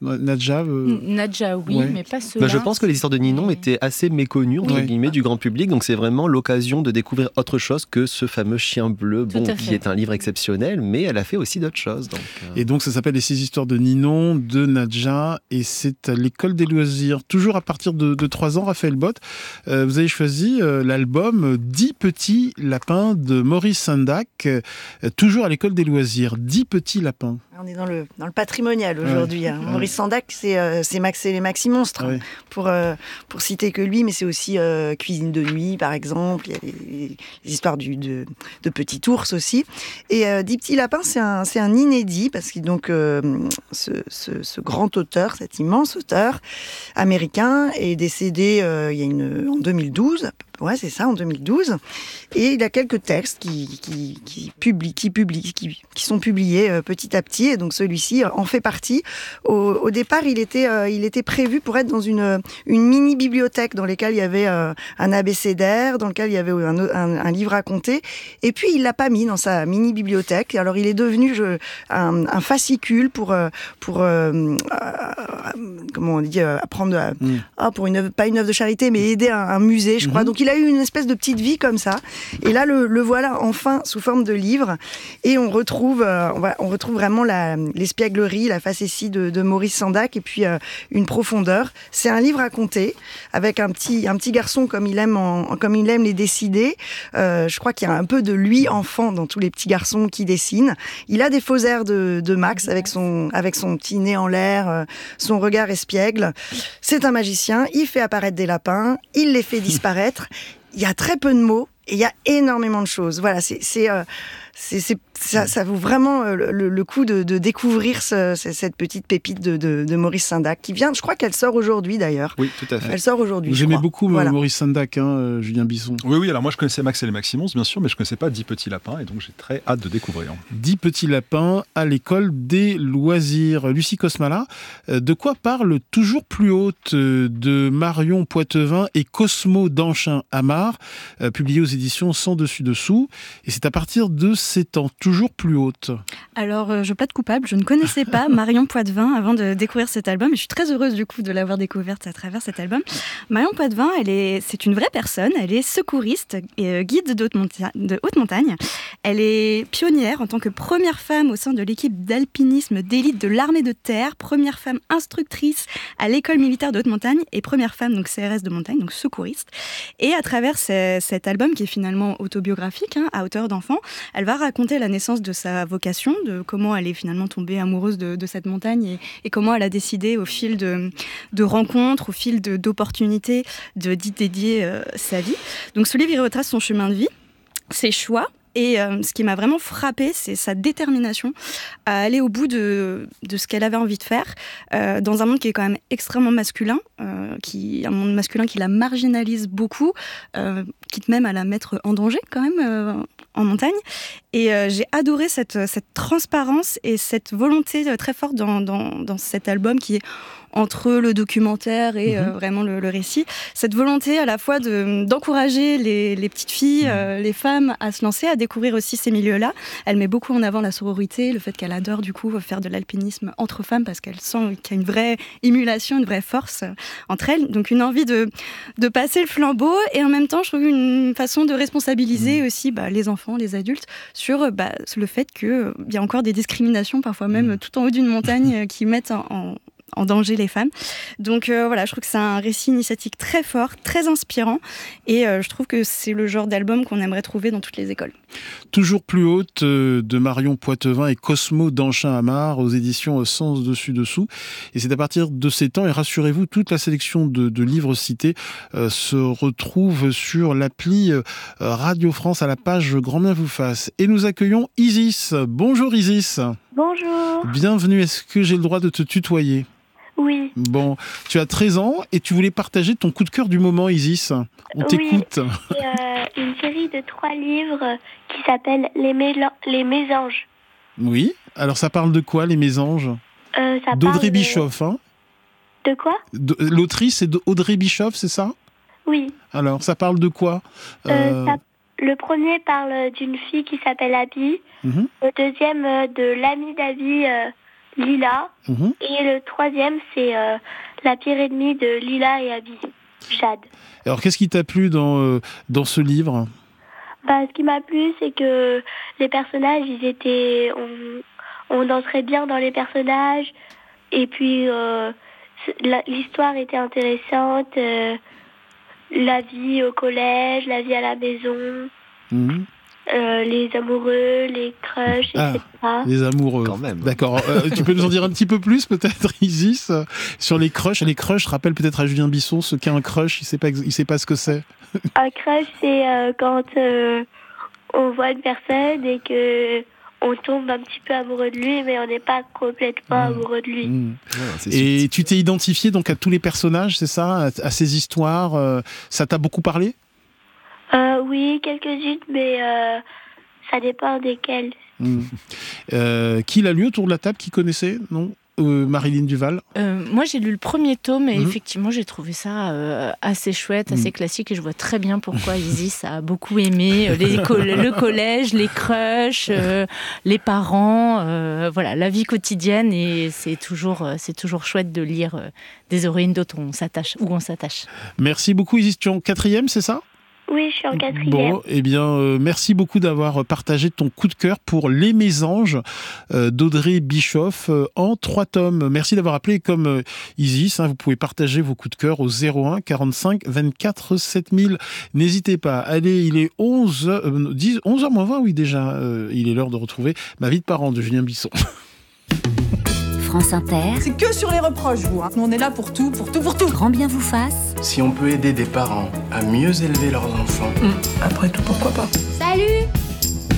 B: Nadja euh...
H: Nadja, oui, ouais. mais pas ceux-là.
F: Bah, je pense que les histoires de Ninon étaient assez méconnues, entre oui. guillemets, du grand public, donc c'est vraiment l'occasion de découvrir autre chose que ce fameux chien bleu, bon, qui est un livre exceptionnel, mais elle a fait aussi d'autres choses. Donc, euh...
B: Et donc ça s'appelle Les six histoires de Ninon, de Nadja, et c'est à l'école des loisirs, toujours à partir de, de trois ans, Raphaël Bott. Euh, vous avez choisi euh, l'album dix petits lapins de Maurice Sendak, euh, toujours à l'école des loisirs. dix petits lapins.
A: On est dans le, dans le patrimonial aujourd'hui. Ouais. Hein. Ouais. Maurice Sendak, c'est, euh, c'est Max et les Maxi Monstres, ouais. pour, euh, pour citer que lui, mais c'est aussi euh, Cuisine de nuit, par exemple. Il y a les, les histoires du, de, de Petit Ours aussi. Et euh, Dix petits lapins, c'est un, c'est un inédit, parce que donc, euh, ce, ce, ce grand auteur, cet immense auteur américain, est décédé euh, il y a une, en deux mille douze. Ouais, c'est ça, en deux mille douze. Et il a quelques textes qui, qui, qui, publient, qui, publient, qui, qui sont publiés euh, petit à petit. Et donc celui-ci euh, en fait partie. Au, au départ, il était, euh, il était prévu pour être dans une, une mini-bibliothèque dans laquelle il y avait euh, un abécédaire, dans lequel il y avait un, un, un livre à compter. Et puis, il l'a pas mis dans sa mini-bibliothèque. Alors, il est devenu je, un, un fascicule pour, euh, pour euh, euh, comment on dit, euh, apprendre à, mmh. ah, pour une œuvre, pas une œuvre de charité, mais aider un, un musée, je crois. Mmh. Donc, il a eu une espèce de petite vie comme ça. Et là, le, le voilà enfin sous forme de livre. Et on retrouve, euh, on, va, on retrouve vraiment la, l'espièglerie, la facétie de, de Maurice Sendak et puis euh, une profondeur. C'est un livre à compter avec un petit, un petit garçon comme il aime, en, comme il aime les dessiner. Euh, je crois qu'il y a un peu de lui enfant dans tous les petits garçons qui dessinent. Il a des faux airs de, de Max avec son, avec son petit nez en l'air, euh, son regard espiègle. C'est un magicien. Il fait apparaître des lapins. Il les fait disparaître. Il y a très peu de mots et il y a énormément de choses. Voilà, c'est, c'est, euh, c'est, c'est ça, ça vaut vraiment le, le, le coup de, de découvrir ce, cette petite pépite de, de, de Maurice Sendak qui vient. Je crois qu'elle sort aujourd'hui d'ailleurs.
F: Oui, tout à fait.
A: Elle sort aujourd'hui.
B: J'aimais beaucoup voilà. Maurice Sendak, hein, euh, Julien Bisson.
C: Oui, oui. Alors moi, je connaissais Max et les Maxi Monstres, bien sûr, mais je connaissais pas Dix petits lapins, et donc j'ai très hâte de découvrir.
B: Dix petits lapins à l'école des loisirs. Lucie Cosmala, euh, de quoi parle Toujours plus haute euh, de Marion Poitevin et Cosmo Danchin-Amar, euh, publié aux éditions Sans dessus dessous, et c'est à partir de sept ans. Toujours plus haute.
G: Alors, euh, je plaide coupable, je ne connaissais pas Marion Poitevin avant de découvrir cet album, et je suis très heureuse du coup de l'avoir découverte à travers cet album. Marion Poitevin, elle est, c'est une vraie personne, elle est secouriste et euh, guide de haute, monta- de haute montagne. Elle est pionnière en tant que première femme au sein de l'équipe d'alpinisme d'élite de l'armée de terre, première femme instructrice à l'école militaire de haute montagne et première femme donc C R S de montagne, donc secouriste. Et à travers ce, cet album qui est finalement autobiographique, hein, à hauteur d'enfant, elle va raconter la naissance de sa vocation, de comment elle est finalement tombée amoureuse de, de cette montagne et, et comment elle a décidé au fil de, de rencontres, au fil de, d'opportunités, de, d'y dédier euh, sa vie. Donc ce livre, il retrace son chemin de vie, ses choix. Et euh, ce qui m'a vraiment frappée, c'est sa détermination à aller au bout de, de ce qu'elle avait envie de faire, euh, dans un monde qui est quand même extrêmement masculin, euh, qui, un monde masculin qui la marginalise beaucoup, euh, quitte même à la mettre en danger quand même euh, en montagne. Et euh, j'ai adoré cette, cette transparence et cette volonté très forte dans, dans, dans cet album qui est entre le documentaire et euh, vraiment le, le récit, cette volonté à la fois de, d'encourager les, les petites filles, euh, les femmes à se lancer, à découvrir aussi ces milieux-là. Elle met beaucoup en avant la sororité, le fait qu'elle adore du coup faire de l'alpinisme entre femmes parce qu'elle sent qu'il y a une vraie émulation, une vraie force entre elles. Donc une envie de, de passer le flambeau et en même temps, je trouve une façon de responsabiliser mmh. aussi bah, les enfants, les adultes sur bah, le fait qu'il y a encore des discriminations, parfois même mmh. tout en haut d'une montagne, qui mettent en, en en danger les femmes. Donc euh, voilà, je trouve que c'est un récit initiatique très fort, très inspirant, et euh, je trouve que c'est le genre d'album qu'on aimerait trouver dans toutes les écoles.
B: Toujours plus haute euh, de Marion Poitevin et Cosmo Danchin-Amar aux éditions Sens dessus dessous. Et c'est à partir de ces temps, et rassurez-vous, toute la sélection de, de livres cités euh, se retrouve sur l'appli euh, Radio France à la page Grand Bien vous fasse. Et nous accueillons Isis. Bonjour Isis.
K: Bonjour.
B: Bienvenue. Est-ce que j'ai le droit de te tutoyer ?
K: Oui.
B: Bon, tu as treize ans et tu voulais partager ton coup de cœur du moment, Isis. On
K: oui,
B: t'écoute.
K: C'est euh, une série de trois livres qui s'appelle Les, Méla- Les Mésanges.
B: Oui, alors ça parle de quoi, Les Mésanges ?
K: euh, ça
B: D'Audrey
K: de...
B: Bischoff, hein ?
K: De quoi ?
B: de, L'autrice, c'est d'Audrey Bischoff, c'est ça ?
K: Oui.
B: Alors, ça parle de quoi ?
K: euh, euh... Ça... Le premier parle d'une fille qui s'appelle Abby. Mm-hmm. Le deuxième, euh, de l'amie d'Abby, euh, Lila.
B: Mmh.
K: Et le troisième, c'est euh, la pire ennemie de Lila et Abby, Jade.
B: Alors, qu'est-ce qui t'a plu dans, euh, dans ce livre ?
K: Bah, ce qui m'a plu, c'est que les personnages, ils étaient... On, on danserait bien dans les personnages. Et puis, euh, la, l'histoire était intéressante. Euh, la vie au collège, la vie à la maison. Mmh. Euh, les amoureux, les crushs,
B: ah,
K: et cetera.
B: Les amoureux.
F: Quand même.
B: D'accord. Euh, tu peux nous en dire un petit peu plus, peut-être, Isis, euh, sur les crushs. Les crushs rappellent peut-être à Julien Bisson ce qu'est un crush. Il sait pas, il sait pas ce que c'est.
K: Un crush, c'est euh, quand euh, on voit une personne et que on tombe un petit peu amoureux de lui, mais on n'est pas complètement mmh. amoureux de lui.
B: Mmh. Ouais, et suite. Tu t'es identifié donc à tous les personnages, c'est ça, à, à ces histoires. Euh, ça t'a beaucoup parlé ?
K: Euh, oui, quelques-unes, mais euh, ça dépend desquelles. Mmh.
B: Euh, qui l'a lu autour de la table, qui connaissait ? Non euh, Marilyn Duval.
H: euh, Moi, j'ai lu le premier tome et mmh. effectivement, j'ai trouvé ça euh, assez chouette, assez mmh. classique, et je vois très bien pourquoi Isis a beaucoup aimé euh, les co- le collège, les crushs, euh, les parents, euh, voilà, la vie quotidienne, et c'est toujours, euh, c'est toujours chouette de lire euh, des héroïnes dont on s'attache, où on s'attache.
B: Merci beaucoup, Isis. Tu es en quatrième, c'est ça ?
K: Oui, je suis en quatrième.
B: Bon, eh bien, euh, merci beaucoup d'avoir partagé ton coup de cœur pour Les Mésanges euh, d'Audrey Bischoff euh, en trois tomes. Merci d'avoir appelé comme euh, Isis. Hein, vous pouvez partager vos coups de cœur au zéro un quarante-cinq vingt-quatre sept mille. N'hésitez pas. Allez, il est onze heures moins vingt, oui déjà. Euh, il est l'heure de retrouver Ma vie de parent de Julien Bisson.
I: France Inter.
L: C'est que sur les reproches, vous. Hein. On est là pour tout, pour tout, pour tout.
I: Grand bien vous fasse.
J: Si on peut aider des parents à mieux élever leurs enfants, mmh. après tout, pourquoi pas ?
E: Salut !
L: Merde !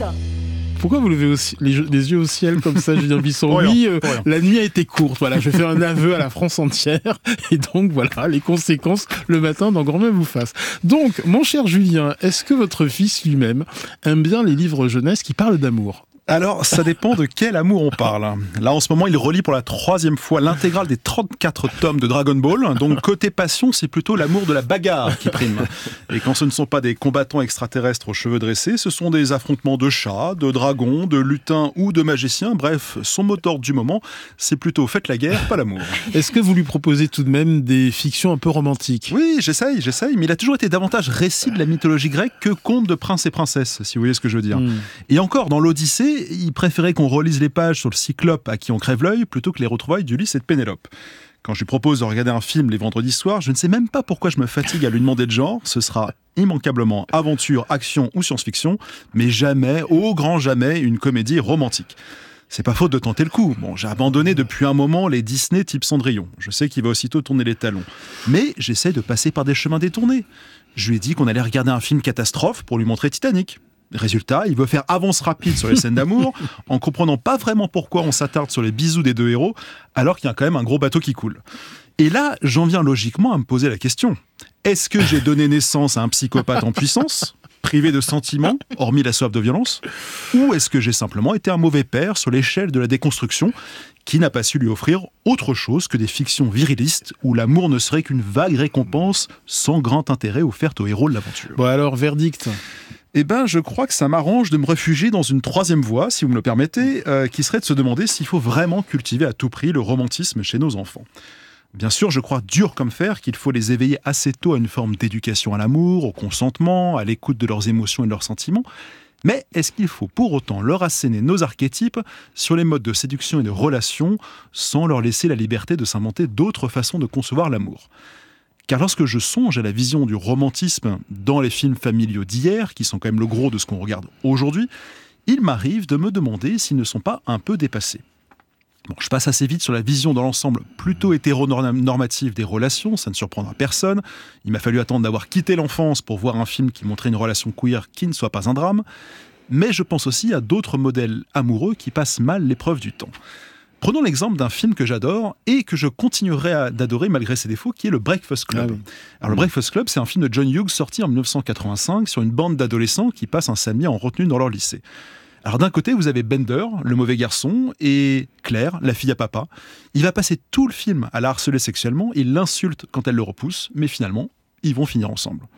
B: Pourquoi vous levez aussi, les, les yeux au ciel comme ça, Julien Bisson ?
C: Rien,
B: Oui, euh, la nuit a été courte. Voilà, je fais un aveu à la France entière. Et donc, voilà, les conséquences le matin dans Grand Bien vous fasse. Donc, mon cher Julien, est-ce que votre fils lui-même aime bien les livres jeunesse qui parlent d'amour ?
C: Alors, ça dépend de quel amour on parle. Là, en ce moment, il relit pour la troisième fois l'intégrale des trente-quatre tomes de Dragon Ball. Donc, côté passion, c'est plutôt l'amour de la bagarre qui prime. Et quand ce ne sont pas des combattants extraterrestres aux cheveux dressés, ce sont des affrontements de chats, de dragons, de lutins ou de magiciens. Bref, son mot d'ordre du moment, c'est plutôt faites la guerre, pas l'amour.
B: Est-ce que vous lui proposez tout de même des fictions un peu romantiques ?
C: Oui, j'essaye, j'essaye. Mais il a toujours été davantage récit de la mythologie grecque que conte de princes et princesses, si vous voyez ce que je veux dire. Mmh. Et encore, dans l'Odyssée, il préférait qu'on relise les pages sur le cyclope à qui on crève l'œil plutôt que les retrouvailles d'Ulysse et de Pénélope. Quand je lui propose de regarder un film les vendredis soirs, je ne sais même pas pourquoi je me fatigue à lui demander de genre. Ce sera immanquablement aventure, action ou science-fiction, mais jamais, au grand jamais, une comédie romantique. C'est pas faute de tenter le coup. Bon, j'ai abandonné depuis un moment les Disney type Cendrillon. Je sais qu'il va aussitôt tourner les talons. Mais j'essaie de passer par des chemins détournés. Je lui ai dit qu'on allait regarder un film catastrophe pour lui montrer Titanic. Résultat, il veut faire avance rapide sur les scènes d'amour, en comprenant pas vraiment pourquoi on s'attarde sur les bisous des deux héros, alors qu'il y a quand même un gros bateau qui coule. Et là, j'en viens logiquement à me poser la question. Est-ce que j'ai donné naissance à un psychopathe en puissance, privé de sentiments, hormis la soif de violence ? Ou est-ce que j'ai simplement été un mauvais père sur l'échelle de la déconstruction, qui n'a pas su lui offrir autre chose que des fictions virilistes où l'amour ne serait qu'une vague récompense sans grand intérêt offerte aux héros de l'aventure ?
B: Bon alors, verdict ?
C: Eh ben, je crois que ça m'arrange de me réfugier dans une troisième voie, si vous me le permettez, euh, qui serait de se demander s'il faut vraiment cultiver à tout prix le romantisme chez nos enfants. Bien sûr, je crois dur comme fer qu'il faut les éveiller assez tôt à une forme d'éducation à l'amour, au consentement, à l'écoute de leurs émotions et de leurs sentiments. Mais est-ce qu'il faut pour autant leur asséner nos archétypes sur les modes de séduction et de relation sans leur laisser la liberté de s'inventer d'autres façons de concevoir l'amour ? Car lorsque je songe à la vision du romantisme dans les films familiaux d'hier, qui sont quand même le gros de ce qu'on regarde aujourd'hui, il m'arrive de me demander s'ils ne sont pas un peu dépassés. Bon, je passe assez vite sur la vision dans l'ensemble plutôt hétéronormative des relations, ça ne surprendra personne. Il m'a fallu attendre d'avoir quitté l'enfance pour voir un film qui montrait une relation queer qui ne soit pas un drame. Mais je pense aussi à d'autres modèles amoureux qui passent mal l'épreuve du temps. Prenons l'exemple d'un film que j'adore et que je continuerai à, d'adorer malgré ses défauts, qui est le Breakfast Club. Ah oui. Alors, le Breakfast Club, c'est un film de John Hughes sorti en dix-neuf cent quatre-vingt-cinq sur une bande d'adolescents qui passent un samedi en retenue dans leur lycée. Alors d'un côté, vous avez Bender, le mauvais garçon, et Claire, la fille à papa. Il va passer tout le film à la harceler sexuellement, il l'insulte quand elle le repousse, mais finalement, ils vont finir ensemble.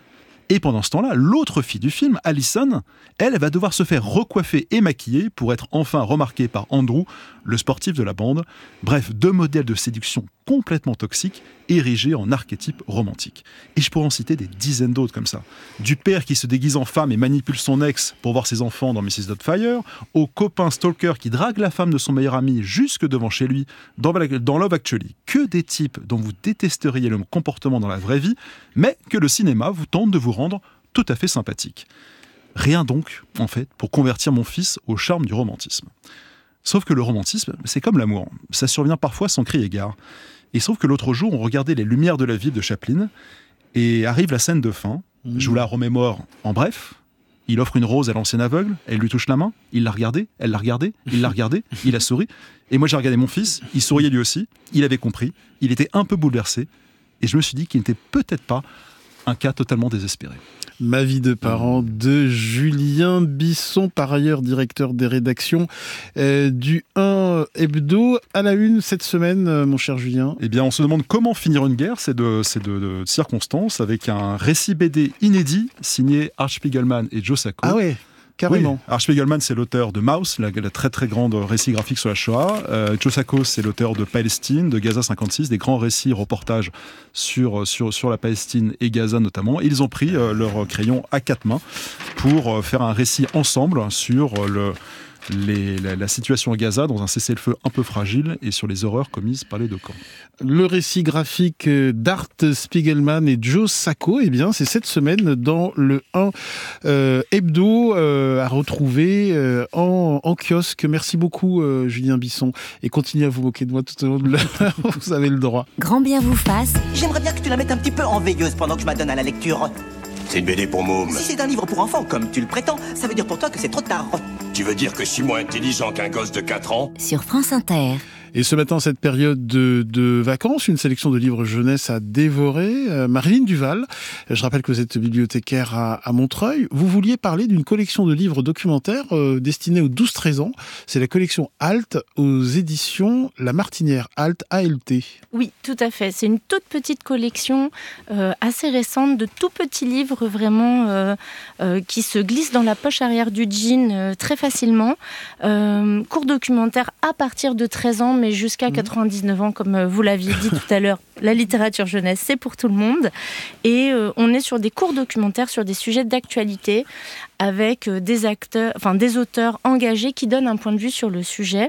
C: Et pendant ce temps-là, l'autre fille du film, Allison, elle, elle va devoir se faire recoiffer et maquiller pour être enfin remarquée par Andrew, le sportif de la bande. Bref, deux modèles de séduction complètement toxiques, érigés en archétypes romantiques. Et je pourrais en citer des dizaines d'autres comme ça. Du père qui se déguise en femme et manipule son ex pour voir ses enfants dans missus Doubtfire, au copain stalker qui drague la femme de son meilleur ami jusque devant chez lui dans, dans Love Actually. Que des types dont vous détesteriez le comportement dans la vraie vie, mais que le cinéma vous tente de vous rendre tout à fait sympathique. Rien donc, en fait, pour convertir mon fils au charme du romantisme. Sauf que le romantisme, c'est comme l'amour. Ça survient parfois sans cri égard. Et sauf que l'autre jour, on regardait Les Lumières de la ville de Chaplin, et arrive la scène de fin. Mmh. Je vous la remémore en bref. Il offre une rose à l'ancienne aveugle, elle lui touche la main, il l'a regardée, elle l'a regardée, il l'a regardée, il a souri. Et moi j'ai regardé mon fils, il souriait lui aussi, il avait compris, il était un peu bouleversé, et je me suis dit qu'il n'était peut-être pas un cas totalement désespéré.
B: Ma vie de parent de Julien Bisson, par ailleurs directeur des rédactions euh, du un Hebdo. À la une cette semaine, euh, mon cher Julien.
C: Eh bien, on se demande comment finir une guerre, c'est de, c'est de, de circonstances, avec un récit B D inédit signé Art Spiegelman et Joe Sacco.
B: Ah ouais. Carrément.
C: Oui. Art Spiegelman, c'est l'auteur de Maus, la, la très très grande récit graphique sur la Shoah. Euh, Joe Sacco, c'est l'auteur de Palestine, de Gaza cinquante-six, des grands récits, reportages sur, sur, sur la Palestine et Gaza notamment. Et ils ont pris euh, leur crayon à quatre mains pour euh, faire un récit ensemble sur euh, le... Les, la, la situation à Gaza dans un cessez-le-feu un peu fragile et sur les horreurs commises par les deux camps.
B: Le récit graphique d'Art Spiegelman et Joe Sacco, eh bien, c'est cette semaine dans le un euh, Hebdo euh, à retrouver euh, en, en kiosque. Merci beaucoup euh, Julien Bisson et continuez à vous moquer de moi tout au long de l'heure, vous avez le droit.
I: Grand bien vous fasse.
M: J'aimerais bien que tu la mettes un petit peu en veilleuse pendant que je m'adonne à la lecture.
N: C'est une B D pour mômes.
M: Si c'est un livre pour enfants, comme tu le prétends, ça veut dire pour toi que c'est trop tard.
N: Tu veux dire que je suis moins intelligent qu'un gosse de quatre ans ?
I: Sur France Inter.
B: Et ce matin, cette période de, de vacances, une sélection de livres jeunesse à dévorer. Euh, Marilyn Duval, je rappelle que vous êtes bibliothécaire à, à Montreuil. Vous vouliez parler d'une collection de livres documentaires euh, destinée aux douze treize ans. C'est la collection Alt aux éditions La Martinière, Alt A L T.
H: Oui, tout à fait. C'est une toute petite collection euh, assez récente de tout petits livres vraiment euh, euh, qui se glissent dans la poche arrière du jean euh, très facilement. Euh, court documentaire à partir de treize ans, mais jusqu'à quatre-vingt-dix-neuf ans, comme vous l'aviez dit tout à l'heure. La littérature jeunesse, c'est pour tout le monde. Et euh, on est sur des courts documentaires, sur des sujets d'actualité, avec euh, des acteurs, enfin des auteurs engagés qui donnent un point de vue sur le sujet.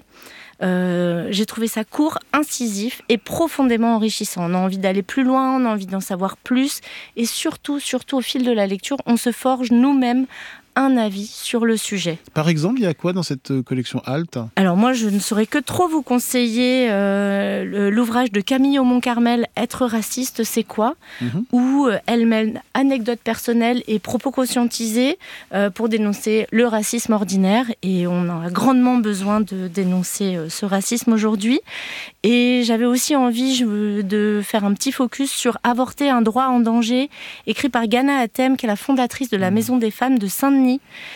H: Euh, j'ai trouvé ça court, incisif et profondément enrichissant. On a envie d'aller plus loin, on a envie d'en savoir plus. Et surtout, surtout au fil de la lecture, on se forge nous-mêmes un avis sur le sujet.
B: Par exemple, il y a quoi dans cette collection Alt ?
H: Alors moi, je ne saurais que trop vous conseiller euh, l'ouvrage de Camille Aumont-Carmel, Être raciste, c'est quoi ? mm-hmm. Où euh, elle mêle anecdotes personnelles et propos conscientisés euh, pour dénoncer le racisme ordinaire. Et on a grandement besoin de dénoncer euh, ce racisme aujourd'hui. Et j'avais aussi envie je, de faire un petit focus sur Avorter, un droit en danger, écrit par Ghana Hatem, qui est la fondatrice de la Maison des femmes de Saint-Denis,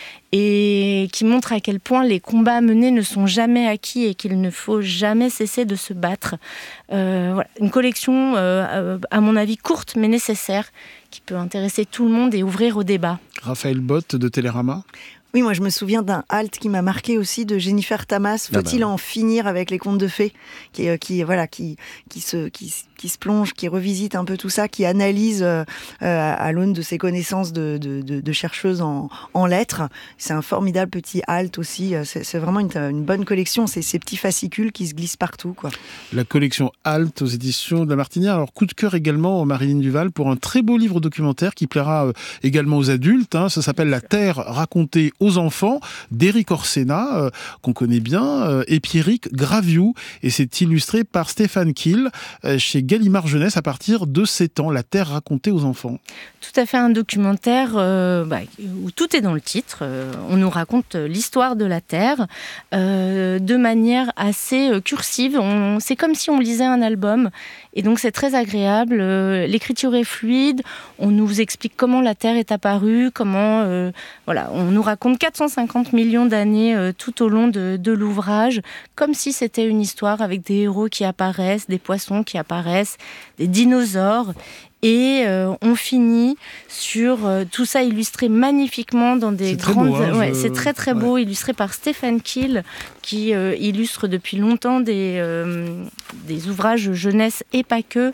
H: et qui montre à quel point les combats menés ne sont jamais acquis et qu'il ne faut jamais cesser de se battre. Euh, voilà. Une collection, euh, à mon avis, courte mais nécessaire, qui peut intéresser tout le monde et ouvrir au débat.
B: Raphaël Bott de Télérama.
A: Oui, moi je me souviens d'un Alt qui m'a marqué aussi de Jennifer Tamas. Faut-il ah bah. en finir avec les contes de fées, qui, euh, qui voilà, qui qui se qui, qui se plonge, qui revisite un peu tout ça, qui analyse euh, à l'aune de ses connaissances de, de, de, de chercheuse en, en lettres. C'est un formidable petit Alt aussi. C'est, c'est vraiment une, une bonne collection. C'est ces petits fascicules qui se glissent partout, quoi.
B: La collection Alt aux éditions de La Martinière. Alors coup de cœur également, Marilyn Duval, pour un très beau livre documentaire qui plaira euh, également aux adultes. Hein. Ça s'appelle La Terre racontée aux enfants, d'Éric Orsena, euh, qu'on connaît bien, euh, et Pierrick Graviou. Et c'est illustré par Stéphane Kiel euh, chez Gallimard Jeunesse à partir de sept ans. La Terre racontée aux enfants.
H: Tout à fait, un documentaire euh, bah, où tout est dans le titre. Euh, on nous raconte l'histoire de la Terre euh, de manière assez euh, cursive. On, c'est comme si on lisait un album. Et donc c'est très agréable. Euh, l'écriture est fluide. On nous explique comment la Terre est apparue, comment euh, voilà, on nous raconte quatre cent cinquante millions d'années euh, tout au long de, de l'ouvrage, comme si c'était une histoire avec des héros qui apparaissent, des poissons qui apparaissent, des dinosaures. Et euh, on finit sur euh, tout ça illustré magnifiquement dans des
B: c'est
H: grandes...
B: Beau, hein,
H: ouais,
B: je...
H: C'est très très beau, ouais. Illustré par Stephen Keel, qui euh, illustre depuis longtemps des, euh, des ouvrages jeunesse et pas que.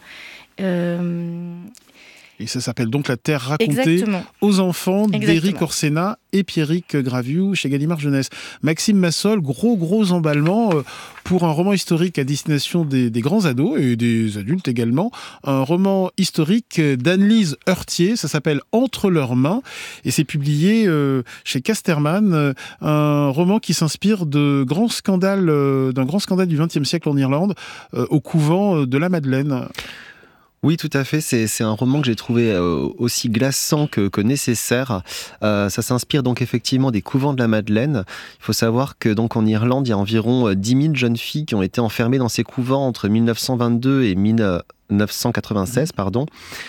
H: Euh...
B: Et ça s'appelle donc La Terre racontée
H: Exactement.
B: aux enfants d'Éric
H: Exactement.
B: Orsena et Pierrick Graviou chez Gallimard Jeunesse. Maxime Massol, gros gros emballement pour un roman historique à destination des, des grands ados et des adultes également. Un roman historique d'Anne-Lise Heurtier, ça s'appelle Entre leurs mains et c'est publié euh, chez Casterman. Un roman qui s'inspire de grands scandales, euh, d'un grand scandale du vingtième siècle en Irlande, euh, au couvent de la Madeleine.
F: Oui, tout à fait. C'est, c'est un roman que j'ai trouvé euh, aussi glaçant que, que nécessaire. Euh, ça s'inspire donc effectivement des couvents de la Madeleine. Il faut savoir que donc en Irlande, il y a environ dix mille jeunes filles qui ont été enfermées dans ces couvents entre mille neuf cent vingt-deux et mille neuf cent quatre-vingt-seize, pardon.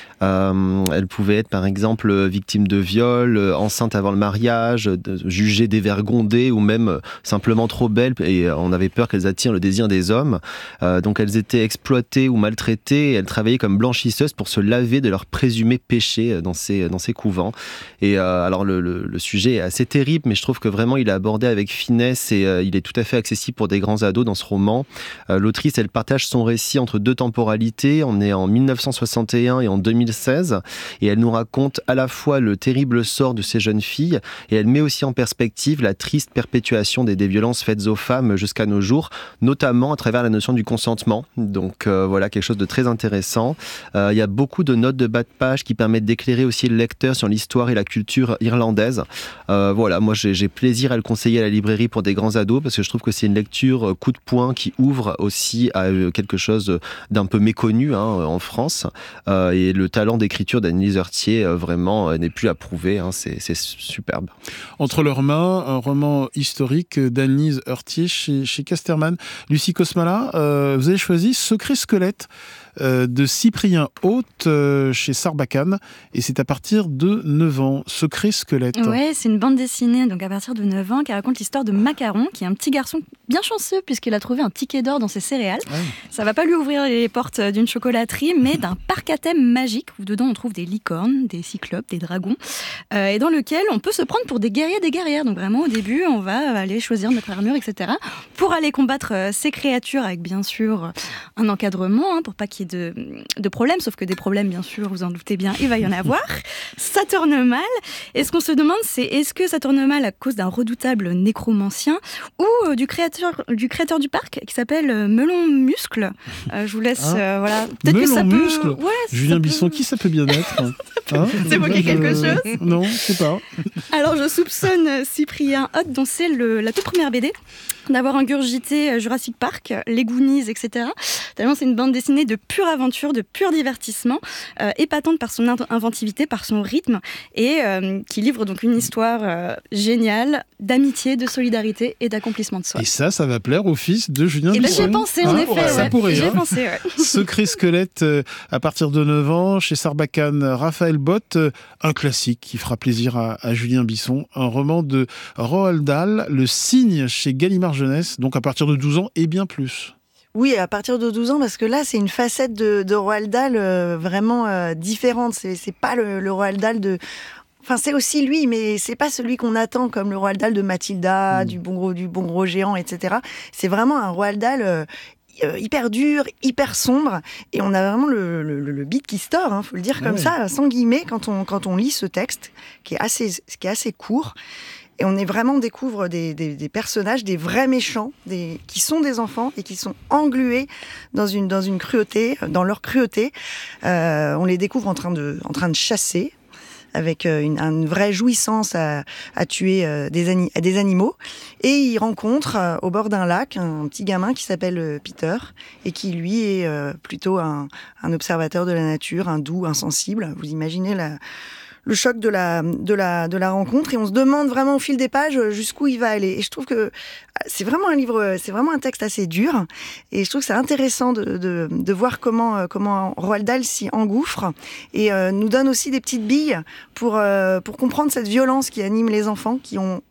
F: Euh, elles pouvaient être par exemple victimes de viol, enceintes avant le mariage, de, jugées dévergondées ou même simplement trop belles et on avait peur qu'elles attirent le désir des hommes. Euh, donc elles étaient exploitées ou maltraitées et elles travaillaient comme blanchisseuse pour se laver de leurs présumés péchés dans ces, dans ces couvents. Et euh, alors le, le, le sujet est assez terrible, mais je trouve que vraiment il est abordé avec finesse et euh, il est tout à fait accessible pour des grands ados dans ce roman. Euh, l'autrice, elle partage son récit entre deux temporalités. On est en mille neuf cent soixante et un et en deux mille seize, et elle nous raconte à la fois le terrible sort de ces jeunes filles, et elle met aussi en perspective la triste perpétuation des, des violences faites aux femmes jusqu'à nos jours, notamment à travers la notion du consentement. Donc euh, voilà, quelque chose de très intéressant. Euh, il y a beaucoup de notes de bas de page qui permettent d'éclairer aussi le lecteur sur l'histoire et la culture irlandaise. Euh, voilà, moi j'ai, j'ai plaisir à le conseiller à la librairie pour des grands ados, parce que je trouve que c'est une lecture coup de poing qui ouvre aussi à quelque chose d'un peu méconnu hein, en France. Euh, et le talent d'écriture d'Anne-Lise Heurtier, euh, vraiment, euh, n'est plus à prouver. Hein, c'est, c'est superbe.
B: Entre leurs mains, un roman historique d'Anne-Lise Heurtier chez, chez Casterman. Lucie Kosmala, euh, vous avez choisi Secret Squelette euh, de Cyprien Haute euh, chez Sarbacane, et c'est à partir de neuf ans. Secret Squelette.
G: Ouais, c'est une bande dessinée donc à partir de neuf ans qui raconte l'histoire de Macaron, qui est un petit garçon bien chanceux puisqu'il a trouvé un ticket d'or dans ses céréales. Ouais. Ça va pas lui ouvrir les portes d'une chocolaterie, mais d'un parc à thème magique où dedans on trouve des licornes, des cyclopes, des dragons, euh, et dans lequel on peut se prendre pour des guerriers, des guerrières. Donc vraiment au début, on va aller choisir notre armure, et cetera pour aller combattre euh, ces créatures avec bien sûr un encadrement hein, pour pas qu'il y ait de, de problèmes. Sauf que des problèmes, bien sûr, vous en doutez bien, il va y en avoir. Ça tourne mal. Et ce qu'on se demande, c'est est-ce que ça tourne mal à cause d'un redoutable nécromancien ou euh, du créateur du créateur du parc qui s'appelle euh, Melon Muscle. Euh, je vous laisse hein euh, voilà. Peut-être
B: Melon
G: que ça
B: Muscle.
G: peut. Ouais,
B: Julien
G: ça
B: Bisson,
G: peut...
B: qui ça peut bien être hein
G: c'est évoqué quelque
B: je...
G: chose
B: Non, je sais pas.
G: Alors je soupçonne Cyprien Haute, dont c'est le, la toute première B D, d'avoir ingurgité Jurassic Park, les Goonies, et cetera. Tellement c'est une bande dessinée de pure aventure, de pur divertissement, euh, épatante par son inventivité, par son rythme, et euh, qui livre donc une histoire euh, géniale d'amitié, de solidarité et d'accomplissement de soi.
B: Et ça, ça va plaire au fils de Julien
G: et
B: Bisson.
G: Ben, j'ai pensé, en
B: hein
G: effet.
B: Ça
G: ouais.
B: pourrait.
G: J'ai
B: hein.
G: pensé, ouais.
B: Secret Squelette, euh, à partir de neuf ans, chez Sarbacane, Raphaël Bott, euh, un classique qui fera plaisir à, à Julien Bisson, un roman de Roald Dahl, Le Cygne, chez Gallimard Jeunesse, donc à partir de douze ans et bien plus.
A: Oui, à partir de douze ans, parce que là, c'est une facette de, de Roald Dahl euh, vraiment euh, différente. C'est, c'est pas le, le Roald Dahl de... Enfin, c'est aussi lui, mais c'est pas celui qu'on attend comme le Roald Dahl de Mathilda, mmh. du, bon gros, du bon gros géant, et cetera. C'est vraiment un Roald Dahl euh, hyper dur, hyper sombre, et on a vraiment le, le, le beat qui se tord, hein, faut le dire comme ouais. ça, sans guillemets, quand on, quand on lit ce texte, qui est assez, qui est assez court. Et on est vraiment on découvre des, des, des personnages, des vrais méchants, des, qui sont des enfants et qui sont englués dans une, dans une cruauté, dans leur cruauté. Euh, on les découvre en train de, en train de chasser, avec une, une vraie jouissance à, à tuer euh, des, ani- des animaux. Et ils rencontrent euh, au bord d'un lac un petit gamin qui s'appelle euh, Peter et qui, lui, est euh, plutôt un, un observateur de la nature, un doux, insensible. Vous imaginez la... le choc de la, de, la, de la rencontre, et on se demande vraiment au fil des pages jusqu'où il va aller. Et je trouve que c'est vraiment un livre, c'est vraiment un texte assez dur, et je trouve que c'est intéressant de, de, de voir comment, comment Roald Dahl s'y engouffre, et euh, nous donne aussi des petites billes pour, euh, pour comprendre cette violence qui anime les enfants, qui ont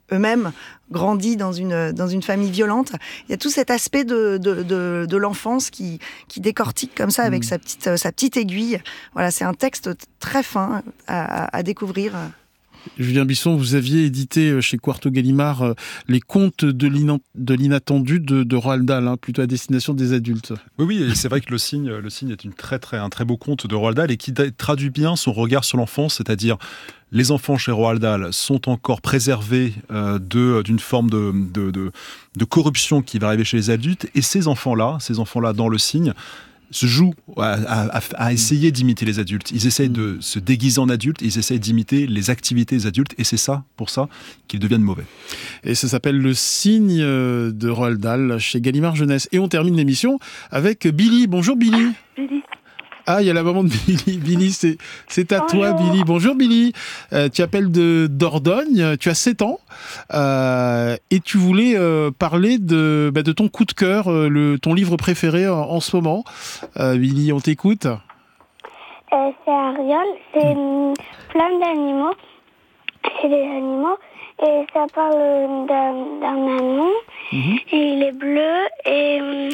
A: eux-mêmes grandi dans une, dans une famille violente. Il y a tout cet aspect de, de, de, de l'enfance qui, qui décortique comme ça avec mmh. sa, petite, sa petite aiguille. Voilà, c'est un texte très fin à, à découvrir.
B: Julien Bisson, vous aviez édité chez Quarto Gallimard les contes de, l'ina- de l'inattendu de, de Roald Dahl, hein, plutôt à destination des adultes.
C: Oui, oui, et c'est vrai que Le Cygne, Le Cygne est une très, très, un très beau conte de Roald Dahl et qui traduit bien son regard sur l'enfance, c'est-à-dire les enfants chez Roald Dahl sont encore préservés euh, de, d'une forme de, de, de, de corruption qui va arriver chez les adultes, et ces enfants-là, ces enfants-là dans Le Cygne, se jouent à, à, à essayer d'imiter les adultes. Ils essayent de se déguiser en adultes, ils essayent d'imiter les activités des adultes, et c'est ça, pour ça, qu'ils deviennent mauvais.
B: Et ça s'appelle Le Cygne de Roald Dahl chez Gallimard Jeunesse. Et on termine l'émission avec Billy. Bonjour Billy.
K: Billy.
B: Ah, il y a la maman de Billy. Billy, c'est, c'est à
K: Bonjour.
B: toi, Billy. Bonjour, Billy. Euh, tu appelles de Dordogne. Tu as sept ans. Euh, et tu voulais euh, parler de, bah, de ton coup de cœur, euh, le, ton livre préféré en, en ce moment. Euh, Billy, on t'écoute.
K: Euh, c'est Ariol. C'est mmh. plein d'animaux. C'est des animaux. Et ça parle d'un, d'un anon. Mmh. Et il est bleu. Et mmh,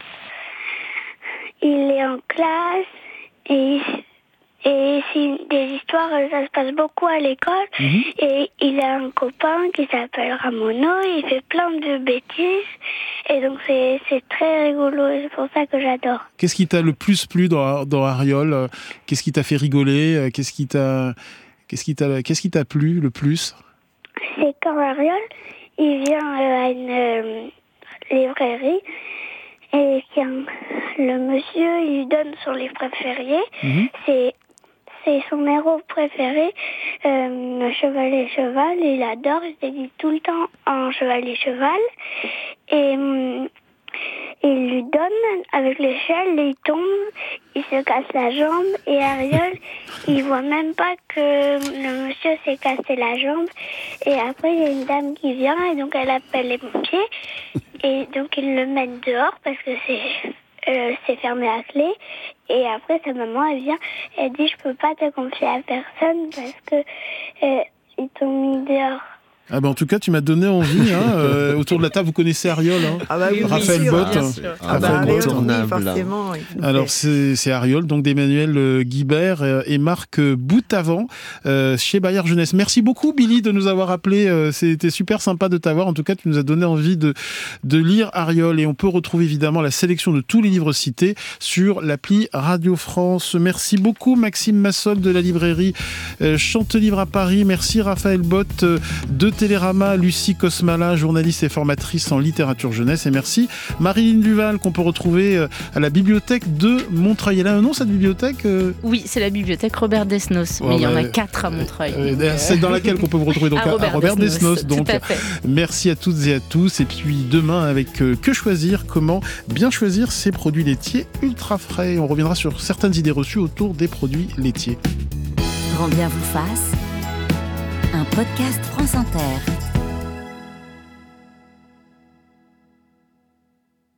K: il est en classe. Et, et c'est des histoires, ça se passe beaucoup à l'école. Mmh. Et il a un copain qui s'appelle Ramono, il fait plein de bêtises. Et donc c'est, c'est très rigolo, et c'est pour ça que j'adore.
B: Qu'est-ce qui t'a le plus plu dans, dans Ariol ? Qu'est-ce qui t'a fait rigoler ? Qu'est-ce qui t'a, qu'est-ce qui t'a, qu'est-ce qui t'a plu le plus ?
K: C'est quand Ariol, il vient euh, à une euh, librairie. Et quand le monsieur, il lui donne son livre préféré. Mmh. C'est, c'est son héros préféré, euh, le Chevalier Cheval. Il adore, il se dit tout le temps en Chevalier Cheval. Et hum, il lui donne avec l'échelle, il tombe, il se casse la jambe. Et Ariol, il voit même pas que le monsieur s'est cassé la jambe. Et après, il y a une dame qui vient et donc elle appelle les pompiers. Et donc ils le mettent dehors parce que c'est, euh, c'est fermé à clé. Et après sa maman elle vient, elle dit je peux pas te confier à personne parce que euh, ils t'ont mis dehors.
B: Ah bah en tout cas, tu m'as donné envie. Hein, euh, autour de la table, vous connaissez Ariol, hein.
A: Ah bah oui,
B: Raphaël
A: sûr,
B: Bott.
A: Ah bah,
B: Raphaël Bott.
A: oui, forcément.
B: Alors c'est, c'est Ariol, donc d'Emmanuel Guibert et Marc Boutavant euh, chez Bayard Jeunesse. Merci beaucoup, Billy, de nous avoir appelé. Euh, c'était super sympa de t'avoir. En tout cas, tu nous as donné envie de de lire Ariol, et on peut retrouver évidemment la sélection de tous les livres cités sur l'appli Radio France. Merci beaucoup, Maxime Massol de la librairie euh, Chantelivre à Paris. Merci Raphaël Bott euh, de Télérama, Lucie Cosmala, journaliste et formatrice en littérature jeunesse. Et merci Marilyn Duval, qu'on peut retrouver à la bibliothèque de Montreuil. Elle a un nom, cette bibliothèque ?
H: Oui, c'est la bibliothèque Robert Desnos, oh, mais il y en a quatre à Montreuil.
B: Euh, c'est dans laquelle qu'on peut vous retrouver donc à, à Robert, à Robert Desnos.
H: Desnos.
B: Donc, merci à toutes et à tous. Et puis demain, avec euh, Que choisir ? Comment bien choisir ses produits laitiers ultra frais. On reviendra sur certaines idées reçues autour des produits laitiers.
I: Grand bien vous fasse. Un podcast France Inter.